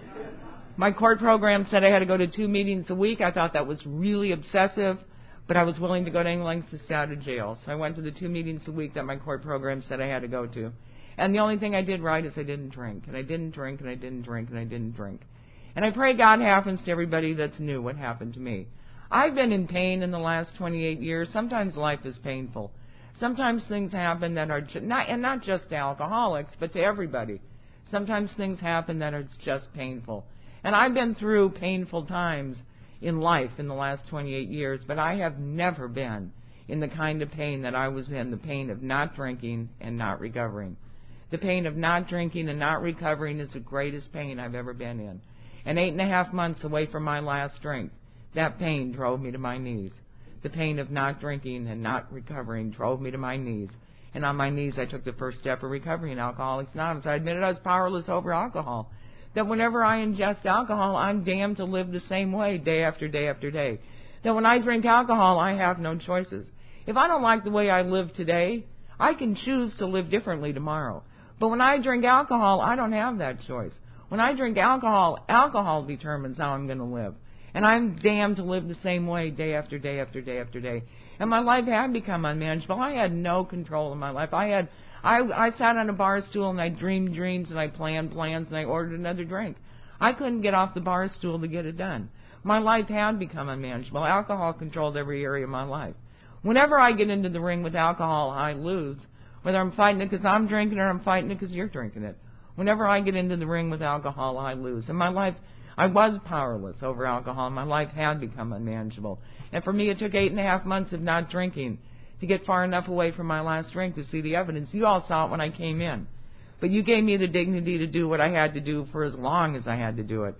Speaker 2: My court program said I had to go to two meetings a week. I thought that was really obsessive, but I was willing to go to any lengths to stay out of jail. So I went to the two meetings a week that my court program said I had to go to. And the only thing I did right is I didn't drink. And I didn't drink, and I didn't drink, and I didn't drink. And I pray God happens to everybody that's new what happened to me. I've been in pain in the last twenty-eight years. Sometimes life is painful. Sometimes things happen that are, ju- not, and not just to alcoholics, but to everybody. Sometimes things happen that are just painful. And I've been through painful times in life in the last twenty-eight years, but I have never been in the kind of pain that I was in, the pain of not drinking and not recovering. The pain of not drinking and not recovering is the greatest pain I've ever been in. And eight and a half months away from my last drink, that pain drove me to my knees. The pain of not drinking and not recovering drove me to my knees. And on my knees, I took the first step of recovery in Alcoholics Anonymous. I admitted I was powerless over alcohol. That whenever I ingest alcohol, I'm damned to live the same way day after day after day. That when I drink alcohol, I have no choices. If I don't like the way I live today, I can choose to live differently tomorrow. But when I drink alcohol, I don't have that choice. When I drink alcohol, alcohol determines how I'm going to live. And I'm damned to live the same way day after day after day after day. And my life had become unmanageable. I had no control in my life. I had, I, I sat on a bar stool and I dreamed dreams and I planned plans and I ordered another drink. I couldn't get off the bar stool to get it done. My life had become unmanageable. Alcohol controlled every area of my life. Whenever I get into the ring with alcohol, I lose. Whether I'm fighting it because I'm drinking or I'm fighting it because you're drinking it. Whenever I get into the ring with alcohol, I lose. And my life, I was powerless over alcohol. My life had become unmanageable. And for me, it took eight and a half months of not drinking to get far enough away from my last drink to see the evidence. You all saw it when I came in. But you gave me the dignity to do what I had to do for as long as I had to do it.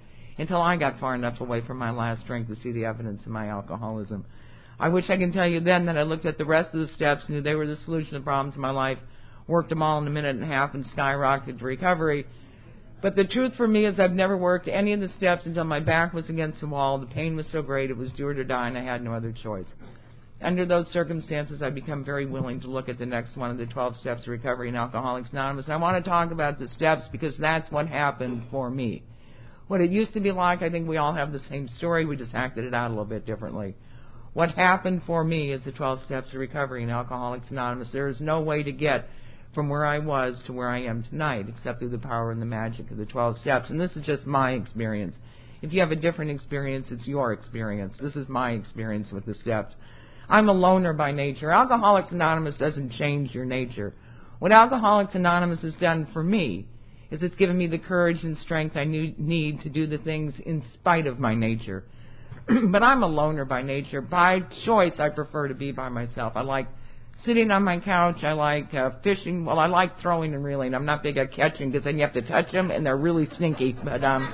Speaker 2: until I got far enough away from my last drink to see the evidence of my alcoholism. I wish I could tell you then that I looked at the rest of the steps, knew they were the solution to the problems in my life, worked them all in a minute and a half, and skyrocketed to recovery. But the truth for me is I've never worked any of the steps until my back was against the wall. The pain was so great it was do or die, and I had no other choice. Under those circumstances, I've become very willing to look at the next one of the twelve steps of recovery in Alcoholics Anonymous. And I want to talk about the steps because that's what happened for me. What it used to be like, I think we all have the same story. We just acted it out a little bit differently. What happened for me is the twelve steps of recovery in Alcoholics Anonymous. There is no way to get from where I was to where I am tonight except through the power and the magic of the twelve steps. And this is just my experience. If you have a different experience, it's your experience. This is my experience with the steps. I'm a loner by nature. Alcoholics Anonymous doesn't change your nature. What Alcoholics Anonymous has done for me is it's given me the courage and strength I need to do the things in spite of my nature. But I'm a loner by nature. By choice, I prefer to be by myself. I like sitting on my couch. I like uh, fishing. Well, I like throwing and reeling. I'm not big at catching because then you have to touch them, and they're really stinky. But um,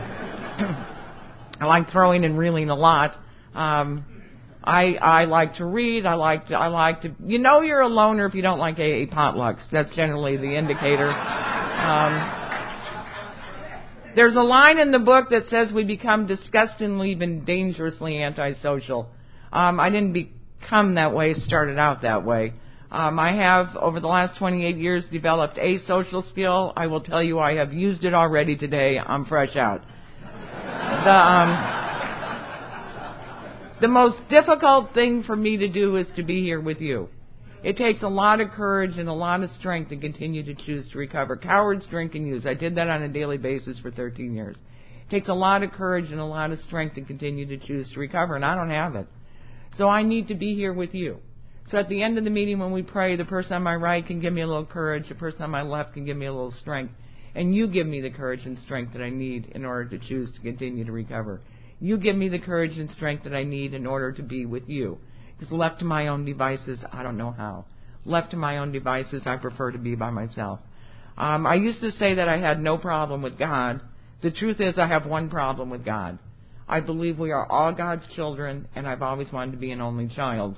Speaker 2: I like throwing and reeling a lot. Um, I I like to read. I like to. I like to. You know, you're a loner if you don't like A A potlucks. That's generally the indicator. Um, there's a line in the book that says we become disgustingly, even dangerously antisocial. Um, I didn't become that way. Started out that way. Um, I have, over the last twenty-eight years, developed a social skill. I will tell you, I have used it already today. I'm fresh out. The um. The most difficult thing for me to do is to be here with you. It takes a lot of courage and a lot of strength to continue to choose to recover. Cowards drink and use. I did that on a daily basis for thirteen years. It takes a lot of courage and a lot of strength to continue to choose to recover, and I don't have it. So I need to be here with you. So at the end of the meeting when we pray, the person on my right can give me a little courage, the person on my left can give me a little strength, and you give me the courage and strength that I need in order to choose to continue to recover. You give me the courage and strength that I need in order to be with you. Because left to my own devices, I don't know how. Left to my own devices, I prefer to be by myself. Um, I used to say that I had no problem with God. The truth is I have one problem with God. I believe we are all God's children, and I've always wanted to be an only child.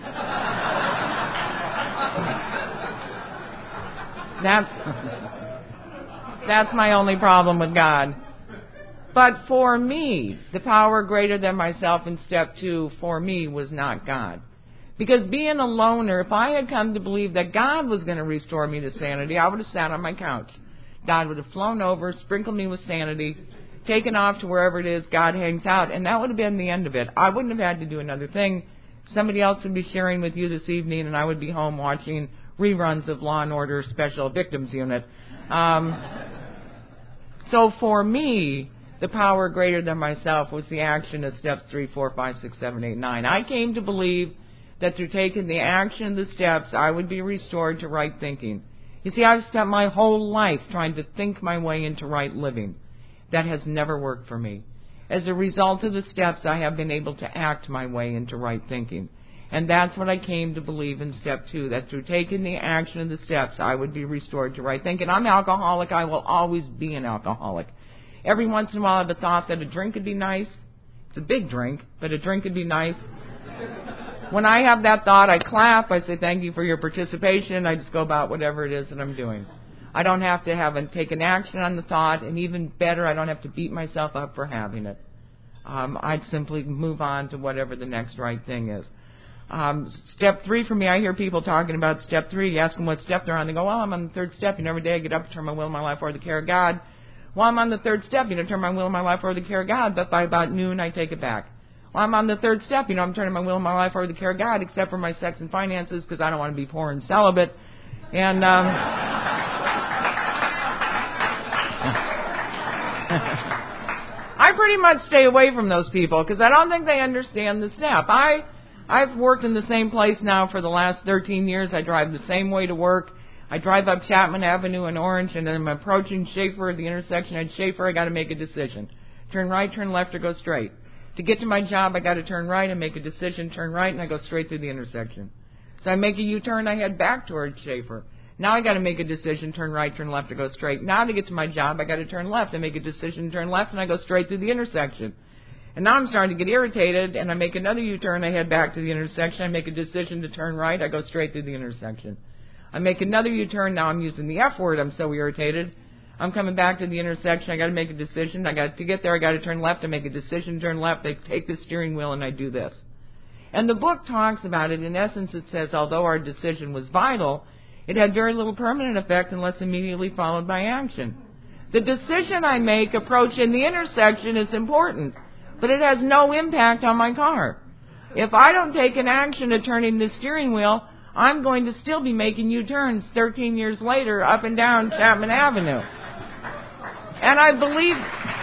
Speaker 2: That's, that's my only problem with God. But for me, the power greater than myself in step two, for me, was not God. Because being a loner, if I had come to believe that God was going to restore me to sanity, I would have sat on my couch. God would have flown over, sprinkled me with sanity, taken off to wherever it is God hangs out, and that would have been the end of it. I wouldn't have had to do another thing. Somebody else would be sharing with you this evening, and I would be home watching reruns of Law and Order Special Victims Unit. Um, so for me, the power greater than myself was the action of steps three, four, five, six, seven, eight, nine. I came to believe that through taking the action of the steps, I would be restored to right thinking. You see, I've spent my whole life trying to think my way into right living. That has never worked for me. As a result of the steps, I have been able to act my way into right thinking. And that's what I came to believe in step two, that through taking the action of the steps, I would be restored to right thinking. I'm alcoholic. I will always be an alcoholic. Every once in a while I have a thought that a drink would be nice. It's a big drink, but a drink would be nice. When I have that thought, I clap. I say, thank you for your participation. I just go about whatever it is that I'm doing. I don't have to have a, take an action on the thought, and even better, I don't have to beat myself up for having it. Um, I'd simply move on to whatever the next right thing is. Um, step three for me, I hear people talking about step three. You ask them what step they're on. They go, well, I'm on the third step. And every day I get up, turn my will and my life over to the care of God. Well, I'm on the third step, you know, turn my will and my life over to the care of God, but by about noon I take it back. Well, I'm on the third step, you know, I'm turning my will and my life over to the care of God, except for my sex and finances, because I don't want to be poor and celibate. And um, I pretty much stay away from those people, because I don't think they understand the step. I, I've worked in the same place now for the last thirteen years. I drive the same way to work. I drive up Chapman Avenue in Orange, and I'm approaching Schaefer at the intersection at Schaefer. I got to make a decision. Turn right, turn left, or go straight. To get to my job, I got to turn right and make a decision, turn right, and I go straight through the intersection. So I make a U-turn, I head back towards Schaefer. Now I got to make a decision, turn right, turn left, or go straight. Now to get to my job, I got to turn left. I make a decision, turn left, and I go straight through the intersection. And now I'm starting to get irritated, and I make another U-turn. I head back to the intersection. I make a decision to turn right. I go straight through the intersection. I make another U-turn. Now I'm using the F word. I'm so irritated. I'm coming back to the intersection. I got to make a decision. I got to get there. I got to turn left. I make a decision, turn left. I take the steering wheel, and I do this. And the book talks about it. In essence, it says, although our decision was vital, it had very little permanent effect unless immediately followed by action. The decision I make approaching the intersection is important, but it has no impact on my car. If I don't take an action to turning the steering wheel, I'm going to still be making U-turns thirteen years later up and down Chapman Avenue. And I believe...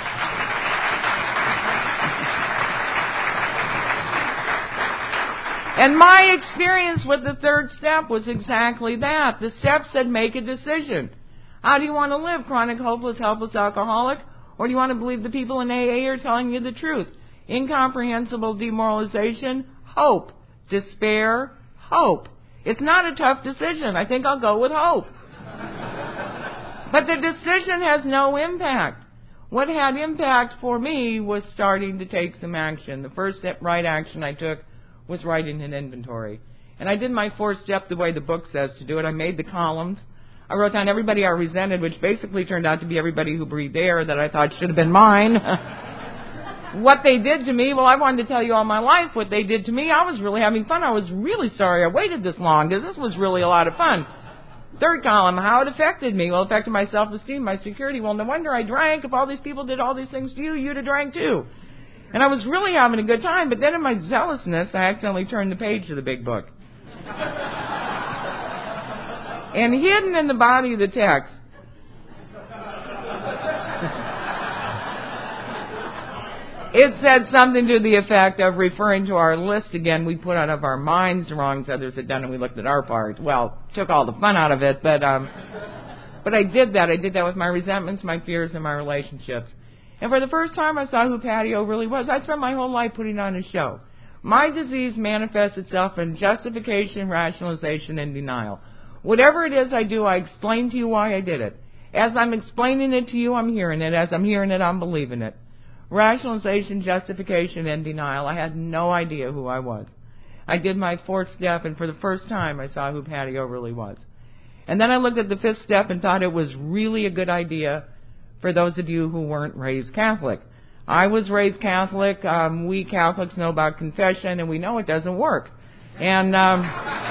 Speaker 2: And my experience with the third step was exactly that. The step said make a decision. How do you want to live? Chronic, hopeless, helpless alcoholic? Or do you want to believe the people in A A are telling you the truth? Incomprehensible demoralization, hope. Despair, hope. It's not a tough decision. I think I'll go with hope. But the decision has no impact. What had impact for me was starting to take some action. The first step, right action I took was writing an inventory. And I did my fourth step the way the book says to do it. I made the columns. I wrote down everybody I resented, which basically turned out to be everybody who breathed air that I thought should have been mine. What they did to me, well, I wanted to tell you all my life what they did to me. I was really having fun. I was really sorry I waited this long because this was really a lot of fun. Third column, how it affected me. Well, it affected my self-esteem, my security. Well, no wonder I drank. If all these people did all these things to you, you'd have drank too. And I was really having a good time, but then in my zealousness, I accidentally turned the page to the big book. And hidden in the body of the text, it said something to the effect of referring to our list again we put out of our minds, the wrongs others had done, and we looked at our part. Well, took all the fun out of it, but um, but I did that. I did that with my resentments, my fears, and my relationships. And for the first time I saw who Patty O really was. I spent my whole life putting on a show. My disease manifests itself in justification, rationalization, and denial. Whatever it is I do, I explain to you why I did it. As I'm explaining it to you, I'm hearing it. As I'm hearing it, I'm believing it. Rationalization, justification, and denial. I had no idea who I was. I did my fourth step, and for the first time I saw who Patty O really was. And then I looked at the fifth step and thought it was really a good idea for those of you who weren't raised Catholic. I was raised Catholic. Um, we Catholics know about confession, and we know it doesn't work. And um,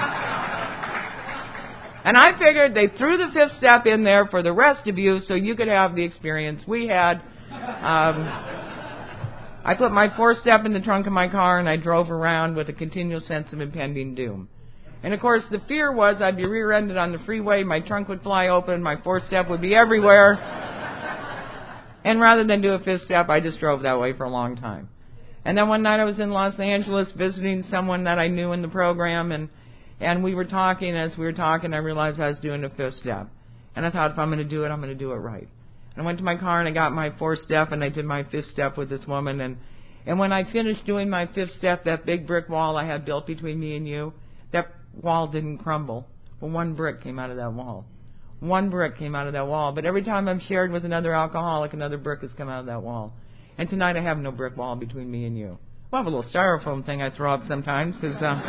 Speaker 2: and I figured they threw the fifth step in there for the rest of you so you could have the experience we had. Um, I put my fourth step in the trunk of my car, and I drove around with a continual sense of impending doom. And, of course, the fear was I'd be rear-ended on the freeway, my trunk would fly open, my fourth step would be everywhere. And rather than do a fifth step, I just drove that way for a long time. And then one night I was in Los Angeles visiting someone that I knew in the program, and, and we were talking. As we were talking, I realized I was doing a fifth step. And I thought, if I'm going to do it, I'm going to do it right. And I went to my car, and I got my fourth step, and I did my fifth step with this woman. And, and when I finished doing my fifth step, that big brick wall I had built between me and you, that wall didn't crumble. Well, one brick came out of that wall. One brick came out of that wall. But every time I've shared with another alcoholic, another brick has come out of that wall. And tonight I have no brick wall between me and you. Well, I have a little styrofoam thing I throw up sometimes because uh,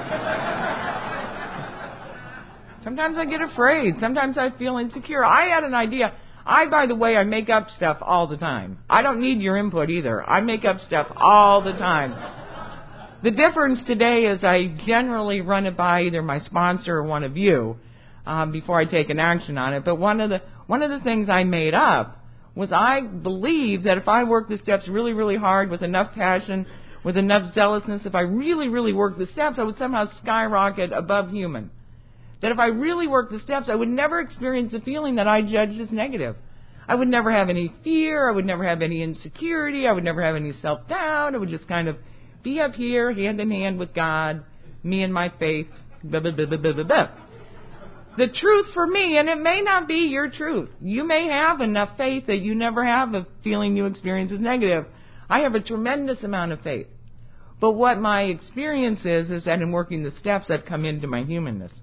Speaker 2: sometimes I get afraid. Sometimes I feel insecure. I had an idea. I, by the way, I make up stuff all the time. I don't need your input either. I make up stuff all the time. The difference today is I generally run it by either my sponsor or one of you. Um, before I take an action on it. But one of the one of the things I made up was I believe that if I work the steps really, really hard with enough passion, with enough zealousness, if I really, really worked the steps, I would somehow skyrocket above human. That if I really worked the steps, I would never experience the feeling that I judged as negative. I would never have any fear. I would never have any insecurity. I would never have any self-doubt. I would just kind of be up here, hand in hand with God, me and my faith, blah, blah, blah, blah, blah, blah, blah. The truth for me, and it may not be your truth. You may have enough faith that you never have a feeling you experience as negative. I have a tremendous amount of faith. But what my experience is, is that in working the steps, I've come into my humanness.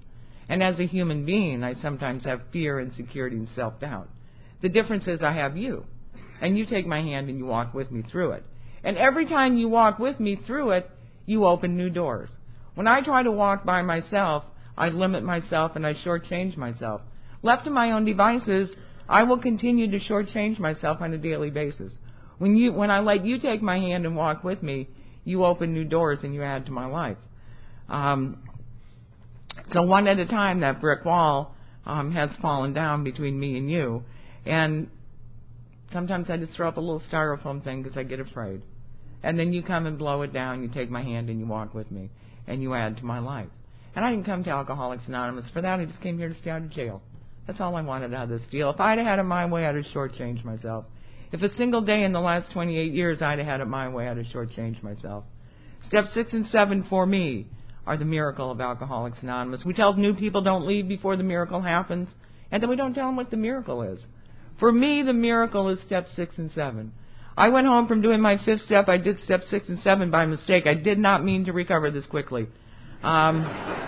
Speaker 2: And as a human being, I sometimes have fear, insecurity, and self-doubt. The difference is I have you. And you take my hand and you walk with me through it. And every time you walk with me through it, you open new doors. When I try to walk by myself, I limit myself and I shortchange myself. Left to my own devices, I will continue to shortchange myself on a daily basis. When you, when I let you take my hand and walk with me, you open new doors and you add to my life. Um, so one at a time, that brick wall um, has fallen down between me and you. And sometimes I just throw up a little styrofoam thing because I get afraid. And then you come and blow it down, you take my hand and you walk with me, and you add to my life. And I didn't come to Alcoholics Anonymous for that. I just came here to stay out of jail. That's all I wanted out of this deal. If I'd have had it my way, I'd have shortchanged myself. If a single day in the last twenty-eight years I'd have had it my way, I'd have shortchanged myself. Step six and seven for me are the miracle of Alcoholics Anonymous. We tell new people don't leave before the miracle happens, and then we don't tell them what the miracle is. For me, the miracle is step six and seven. I went home from doing my fifth step. I did step six and seven by mistake. I did not mean to recover this quickly. Um,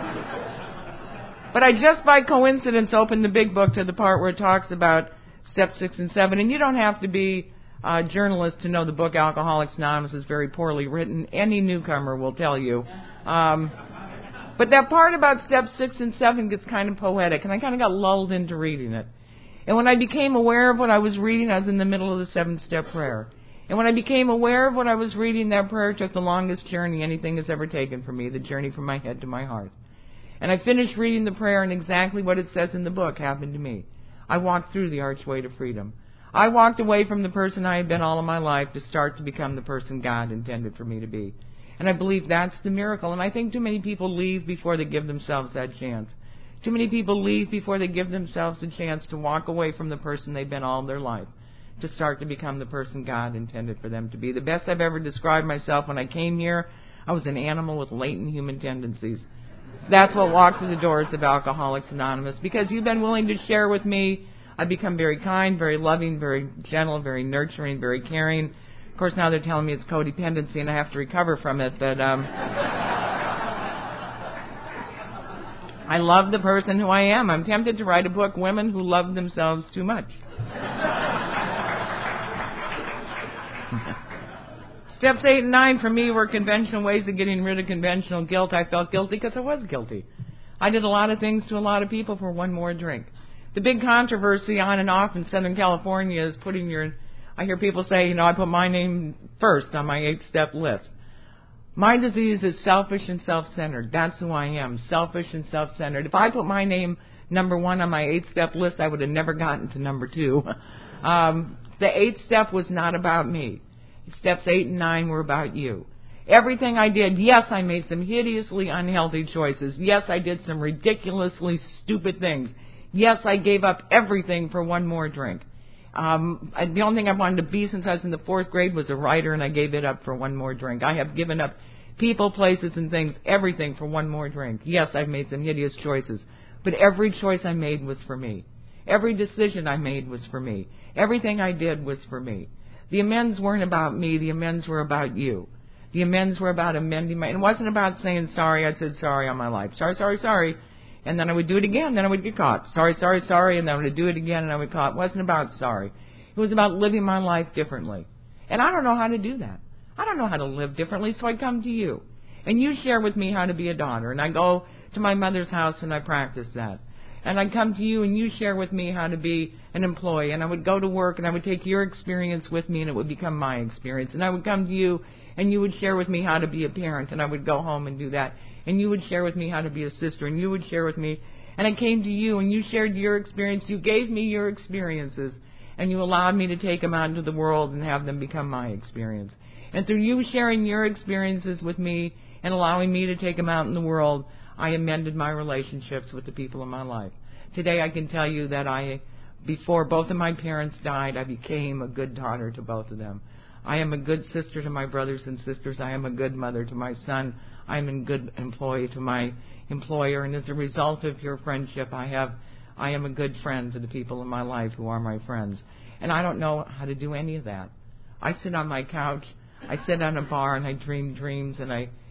Speaker 2: but I just by coincidence opened the big book to the part where it talks about step six and seven. And you don't have to be a journalist to know the book Alcoholics Anonymous is very poorly written. Any newcomer will tell you. Um, but that part about step six and seven gets kind of poetic, and I kind of got lulled into reading it. And when I became aware of what I was reading, I was in the middle of the seven-step prayer. And when I became aware of what I was reading, that prayer took the longest journey anything has ever taken for me, the journey from my head to my heart. And I finished reading the prayer, and exactly what it says in the book happened to me. I walked through the archway to freedom. I walked away from the person I had been all of my life to start to become the person God intended for me to be. And I believe that's the miracle. And I think too many people leave before they give themselves that chance. Too many people leave before they give themselves a chance to walk away from the person they've been all their life, to start to become the person God intended for them to be. The best I've ever described myself when I came here, I was an animal with latent human tendencies. That's what walked through the doors of Alcoholics Anonymous. Because you've been willing to share with me, I've become very kind, very loving, very gentle, very nurturing, very caring. Of course, now they're telling me it's codependency and I have to recover from it, but um, I love the person who I am. I'm tempted to write a book, Women Who Love Themselves Too Much. Steps eight and nine for me were conventional ways of getting rid of conventional guilt. I felt guilty because I was guilty. I did a lot of things to a lot of people for one more drink. The big controversy on and off in Southern California is putting your, I hear people say, you know, I put my name first on my eight-step list. My disease is selfish and self-centered. That's who I am, selfish and self-centered. If I put my name number one on my eight-step list, I would have never gotten to number two. Um, the eighth step was not about me. Steps eight and nine were about you. Everything I did, yes, I made some hideously unhealthy choices. Yes, I did some ridiculously stupid things. Yes, I gave up everything for one more drink. Um, the only thing I wanted to be since I was in the fourth grade was a writer, and I gave it up for one more drink. I have given up people, places, and things, everything for one more drink. Yes, I've made some hideous choices, but every choice I made was for me. Every decision I made was for me. Everything I did was for me. The amends weren't about me. The amends were about you. The amends were about amending my... It wasn't about saying sorry. I said sorry on my life. Sorry, sorry, sorry. And then I would do it again. Then I would get caught. Sorry, sorry, sorry. And then I would do it again and I would get caught. It wasn't about sorry. It was about living my life differently. And I don't know how to do that. I don't know how to live differently, so I come to you. And you share with me how to be a daughter. And I go to my mother's house and I practice that. And I come to you and you share with me how to be an employee. And I would go to work and I would take your experience with me and it would become my experience. And I would come to you and you would share with me how to be a parent. And I would go home and do that. And you would share with me how to be a sister. And you would share with me. And I came to you and you shared your experience. You gave me your experiences. And you allowed me to take them out into the world and have them become my experience. And through you sharing your experiences with me and allowing me to take them out in the world, I amended my relationships with the people in my life. Today I can tell you that I, before both of my parents died, I became a good daughter to both of them. I am a good sister to my brothers and sisters. I am a good mother to my son. I am a good employee to my employer. And as a result of your friendship, I have, I am a good friend to the people in my life who are my friends. And I don't know how to do any of that. I sit on my couch, I sit on a bar, and I dream dreams, and I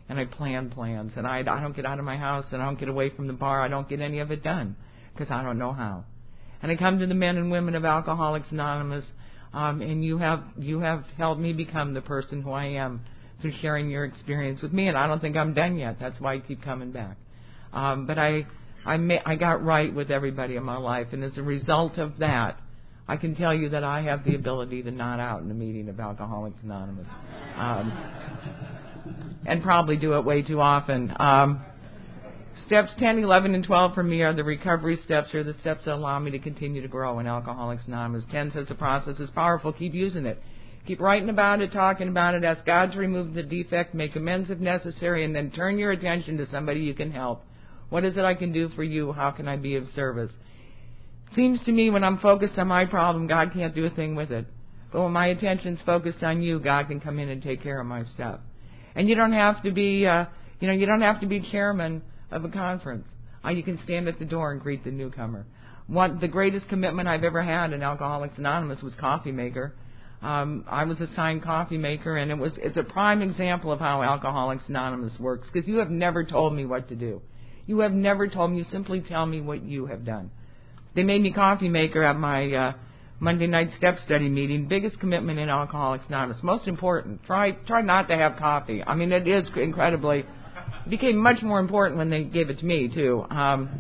Speaker 2: and I plan plans, and I, I don't get out of my house, and I don't get away from the bar. I don't get any of it done because I don't know how. And I come to the men and women of Alcoholics Anonymous, um, and you have you have helped me become the person who I am through sharing your experience with me. And I don't think I'm done yet. That's why I keep coming back. Um, but I I, ma- I got right with everybody in my life, and as a result of that, I can tell you that I have the ability to nod out in a meeting of Alcoholics Anonymous, um, and probably do it way too often. Um, steps ten, eleven, and twelve for me are the recovery steps, or the steps that allow me to continue to grow in Alcoholics Anonymous. ten says the process is powerful. Keep using it. Keep writing about it, talking about it. Ask God to remove the defect, make amends if necessary, and then turn your attention to somebody you can help. What is it I can do for you? How can I be of service? Seems to me when I'm focused on my problem, God can't do a thing with it. But when my attention's focused on you, God can come in and take care of my stuff. And you don't have to be, uh, you know, you don't have to be chairman of a conference. Uh, you can stand at the door and greet the newcomer. One, the greatest commitment I've ever had in Alcoholics Anonymous was coffee maker. Um, I was assigned coffee maker, and it was it's a prime example of how Alcoholics Anonymous works, because you have never told me what to do. You have never told me. You simply tell me what you have done. They made me coffee maker at my uh, Monday night step study meeting. Biggest commitment in Alcoholics Anonymous. Most important. Try try not to have coffee. I mean, it is incredibly. It became much more important when they gave it to me too. Um,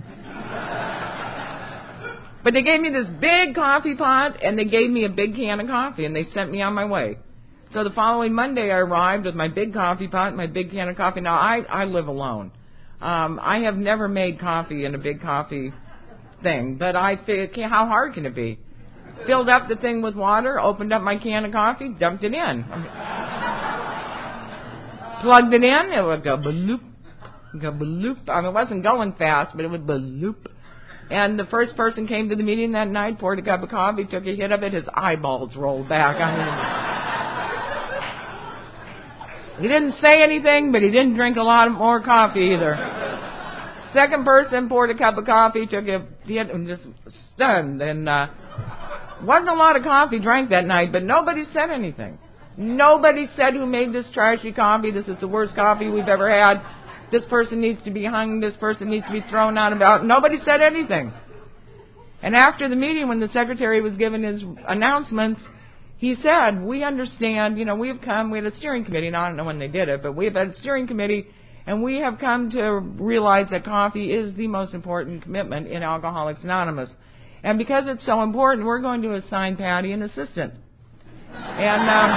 Speaker 2: but they gave me this big coffee pot, and they gave me a big can of coffee, and they sent me on my way. So the following Monday, I arrived with my big coffee pot, my big can of coffee. Now I I live alone. Um, I have never made coffee in a big coffee thing, but I think, how hard can it be? Filled up the thing with water, opened up my can of coffee, dumped it in. Plugged it in, it would go bloop, go bloop. I mean, it wasn't going fast, but it would bloop. And the first person came to the meeting that night, poured a cup of coffee, took a hit of it, his eyeballs rolled back. I mean, he didn't say anything, but he didn't drink a lot more coffee either. Second person poured a cup of coffee, took a hit, and just stunned. And uh, wasn't a lot of coffee drank that night, but nobody said anything. Nobody said who made this trashy coffee. This is the worst coffee we've ever had. This person needs to be hung. This person needs to be thrown out about. Nobody said anything. And after the meeting, when the secretary was giving his announcements, he said, we understand, you know, we've come, we had a steering committee, and I don't know when they did it, but we've had a steering committee, and we have come to realize that coffee is the most important commitment in Alcoholics Anonymous. And because it's so important, we're going to assign Patty an assistant. And um,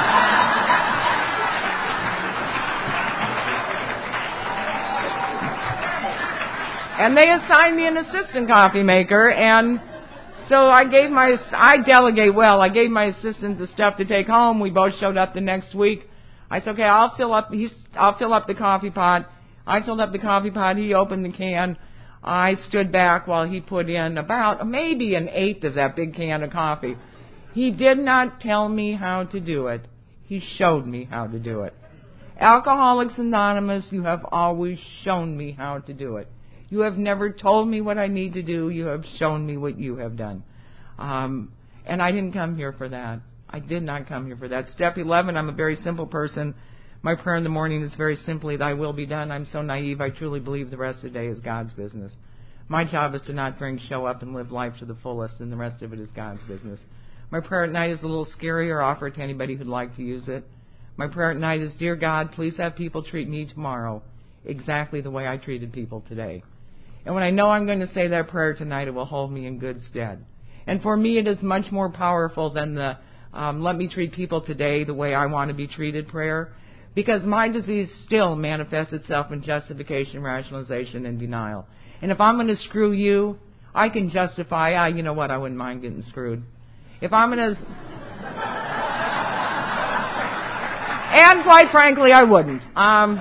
Speaker 2: and they assigned me an assistant coffee maker, and so I gave my, I delegate well. I gave my assistant the stuff to take home. We both showed up the next week. I said, okay, I'll fill up, he's, I'll fill up the coffee pot. I filled up the coffee pot. He opened the can. I stood back while he put in about maybe an eighth of that big can of coffee. He did not tell me how to do it. He showed me how to do it. Alcoholics Anonymous, you have always shown me how to do it. You have never told me what I need to do. You have shown me what you have done. Um, and I didn't come here for that. I did not come here for that. Step eleven, I'm a very simple person. My prayer in the morning is very simply, thy will be done. I'm so naive, I truly believe the rest of the day is God's business. My job is to not drink, show up, and live life to the fullest, and the rest of it is God's business. My prayer at night is a little scary, or offer it to anybody who'd like to use it. My prayer at night is, dear God, please have people treat me tomorrow exactly the way I treated people today. And when I know I'm going to say that prayer tonight, it will hold me in good stead. And for me, it is much more powerful than the um, let me treat people today the way I want to be treated prayer, because my disease still manifests itself in justification, rationalization, and denial. And if I'm going to screw you, I can justify, ah, you know what, I wouldn't mind getting screwed. If I'm going to... and quite frankly, I wouldn't. Um...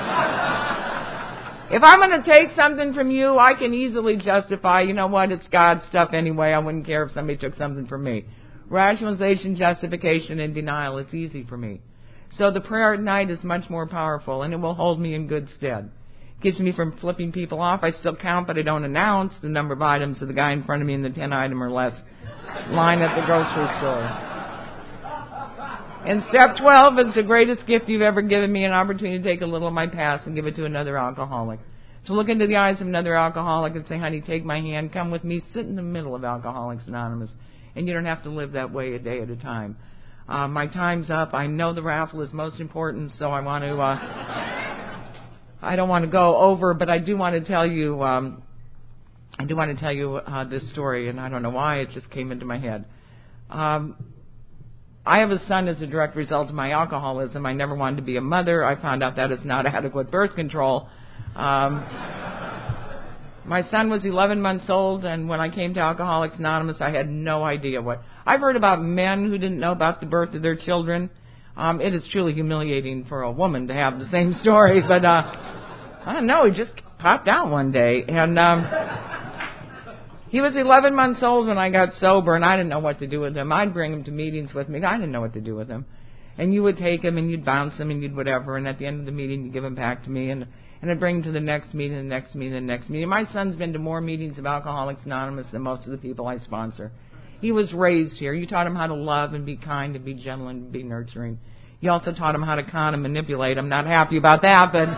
Speaker 2: If I'm going to take something from you, I can easily justify, you know what, it's God's stuff anyway. I wouldn't care if somebody took something from me. Rationalization, justification, and denial, it's easy for me. So the prayer at night is much more powerful, and it will hold me in good stead. It keeps me from flipping people off. I still count, but I don't announce the number of items of the guy in front of me in the ten item or less line at the grocery store. And step twelve is the greatest gift you've ever given me, an opportunity to take a little of my past and give it to another alcoholic. To look into the eyes of another alcoholic and say, honey, take my hand, come with me, sit in the middle of Alcoholics Anonymous. And you don't have to live that way a day at a time. Uh, my time's up. I know the raffle is most important, so I want to, uh, I don't want to go over, but I do want to tell you, um, I do want to tell you uh, this story, and I don't know why, it just came into my head. Um, I have a son as a direct result of my alcoholism. I never wanted to be a mother. I found out that is not adequate birth control. Um, my son was eleven months old, and when I came to Alcoholics Anonymous, I had no idea what. I've heard about men who didn't know about the birth of their children. Um, it is truly humiliating for a woman to have the same story, but uh, I don't know. He just popped out one day, and um, he was eleven months old when I got sober, and I didn't know what to do with him. I'd bring him to meetings with me. I didn't know what to do with him. And you would take him, and you'd bounce him, and you'd whatever, and at the end of the meeting, you'd give him back to me, and and I'd bring him to the next meeting, the next meeting, the next meeting. My son's been to more meetings of Alcoholics Anonymous than most of the people I sponsor. He was raised here. You taught him how to love and be kind and be gentle and be nurturing. You also taught him how to con and manipulate. I'm not happy about that, but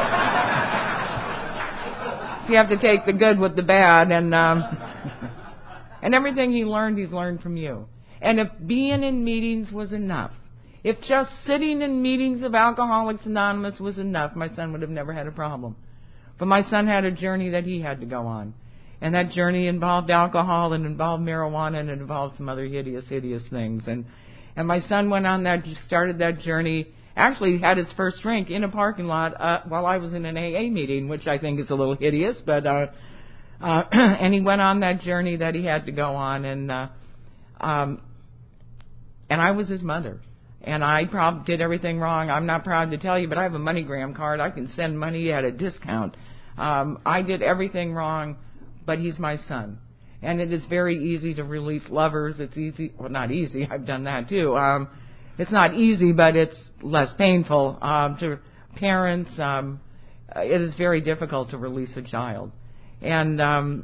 Speaker 2: so you have to take the good with the bad, and um, and everything he learned, he's learned from you. And if being in meetings was enough, if just sitting in meetings of Alcoholics Anonymous was enough, my son would have never had a problem. But my son had a journey that he had to go on. And that journey involved alcohol and involved marijuana and it involved some other hideous, hideous things. And and my son went on that, started that journey, actually had his first drink in a parking lot uh, while I was in an A A meeting, which I think is a little hideous. But uh, uh, and he went on that journey that he had to go on. And, uh, um, and I was his mother. And I probably did everything wrong. I'm not proud to tell you, but I have a MoneyGram card. I can send money at a discount. Um, I did everything wrong, but he's my son. And it is very easy to release lovers. It's easy. Well, not easy. I've done that too. Um, it's not easy, but it's less painful. Um, to parents, um, it is very difficult to release a child. And um,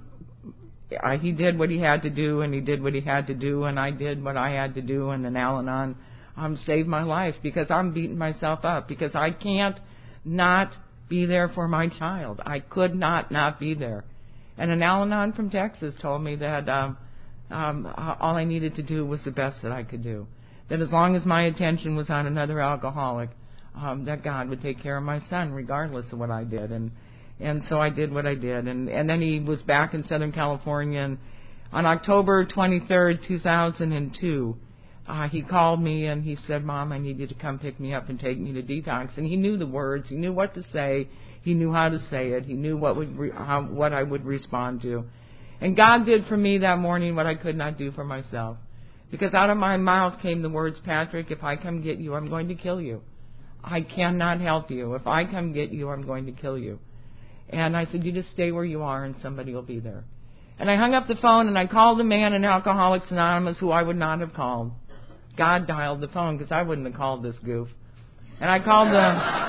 Speaker 2: I, he did what he had to do, and he did what he had to do, and I did what I had to do, and an Al-Anon Um, saved my life because I'm beating myself up because I can't not be there for my child. I could not not be there. And an Al-Anon from Texas told me that um, um, all I needed to do was the best that I could do. That as long as my attention was on another alcoholic, um, that God would take care of my son regardless of what I did. And and so I did what I did. And, and then he was back in Southern California. And on October twenty-third, two thousand two, Uh, he called me and he said, Mom, I need you to come pick me up and take me to detox. And he knew the words. He knew what to say. He knew how to say it. He knew what would re- how, what I would respond to. And God did for me that morning what I could not do for myself. Because out of my mouth came the words, Patrick, if I come get you, I'm going to kill you. I cannot help you. If I come get you, I'm going to kill you. And I said, you just stay where you are and somebody will be there. And I hung up the phone and I called the man in Alcoholics Anonymous who I would not have called. God dialed the phone because I wouldn't have called this goof. And I called the,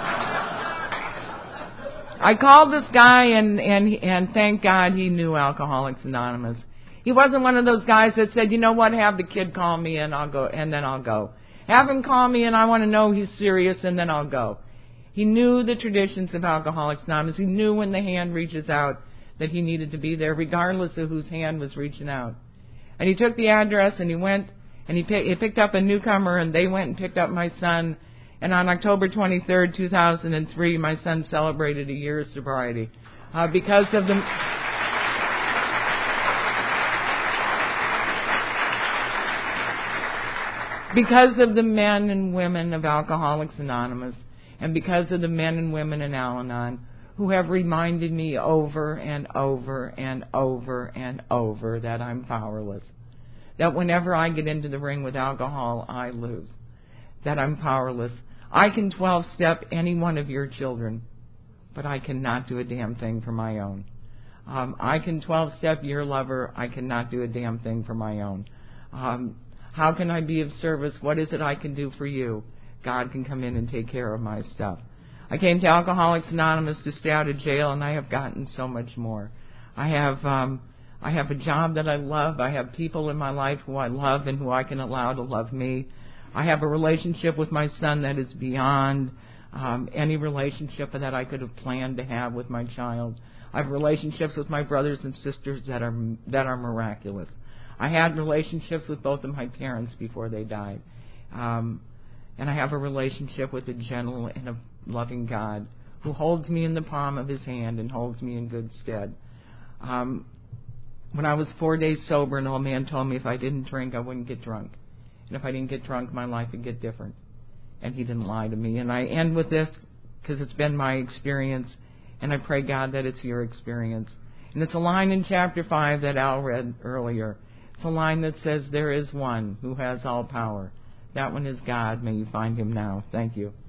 Speaker 2: I called this guy and, and, and thank God he knew Alcoholics Anonymous. He wasn't one of those guys that said, you know what, have the kid call me and I'll go, and then I'll go. Have him call me and I want to know he's serious and then I'll go. He knew the traditions of Alcoholics Anonymous. He knew when the hand reaches out that he needed to be there regardless of whose hand was reaching out. And he took the address and he went and he, pick, he picked up a newcomer and they went and picked up my son. And on October twenty-third, two thousand three, my son celebrated a year of sobriety uh, because of the... Because of the men and women of Alcoholics Anonymous and because of the men and women in Al-Anon who have reminded me over and over and over and over that I'm powerless. That whenever I get into the ring with alcohol, I lose. That I'm powerless. I can twelve-step any one of your children, but I cannot do a damn thing for my own. Um, I can twelve-step your lover. I cannot do a damn thing for my own. Um, how can I be of service? What is it I can do for you? God can come in and take care of my stuff. I came to Alcoholics Anonymous to stay out of jail, and I have gotten so much more. I have... Um, I have a job that I love. I have people in my life who I love and who I can allow to love me. I have a relationship with my son that is beyond um, any relationship that I could have planned to have with my child. I have relationships with my brothers and sisters that are that are miraculous. I had relationships with both of my parents before they died. Um, and I have a relationship with a gentle and a loving God who holds me in the palm of his hand and holds me in good stead. Um, when I was four days sober, an old man told me if I didn't drink, I wouldn't get drunk. And if I didn't get drunk, my life would get different. And he didn't lie to me. And I end with this because it's been my experience, and I pray, God, that it's your experience. And it's a line in chapter five that Al read earlier. It's a line that says, there is one who has all power. That one is God. May you find him now. Thank you.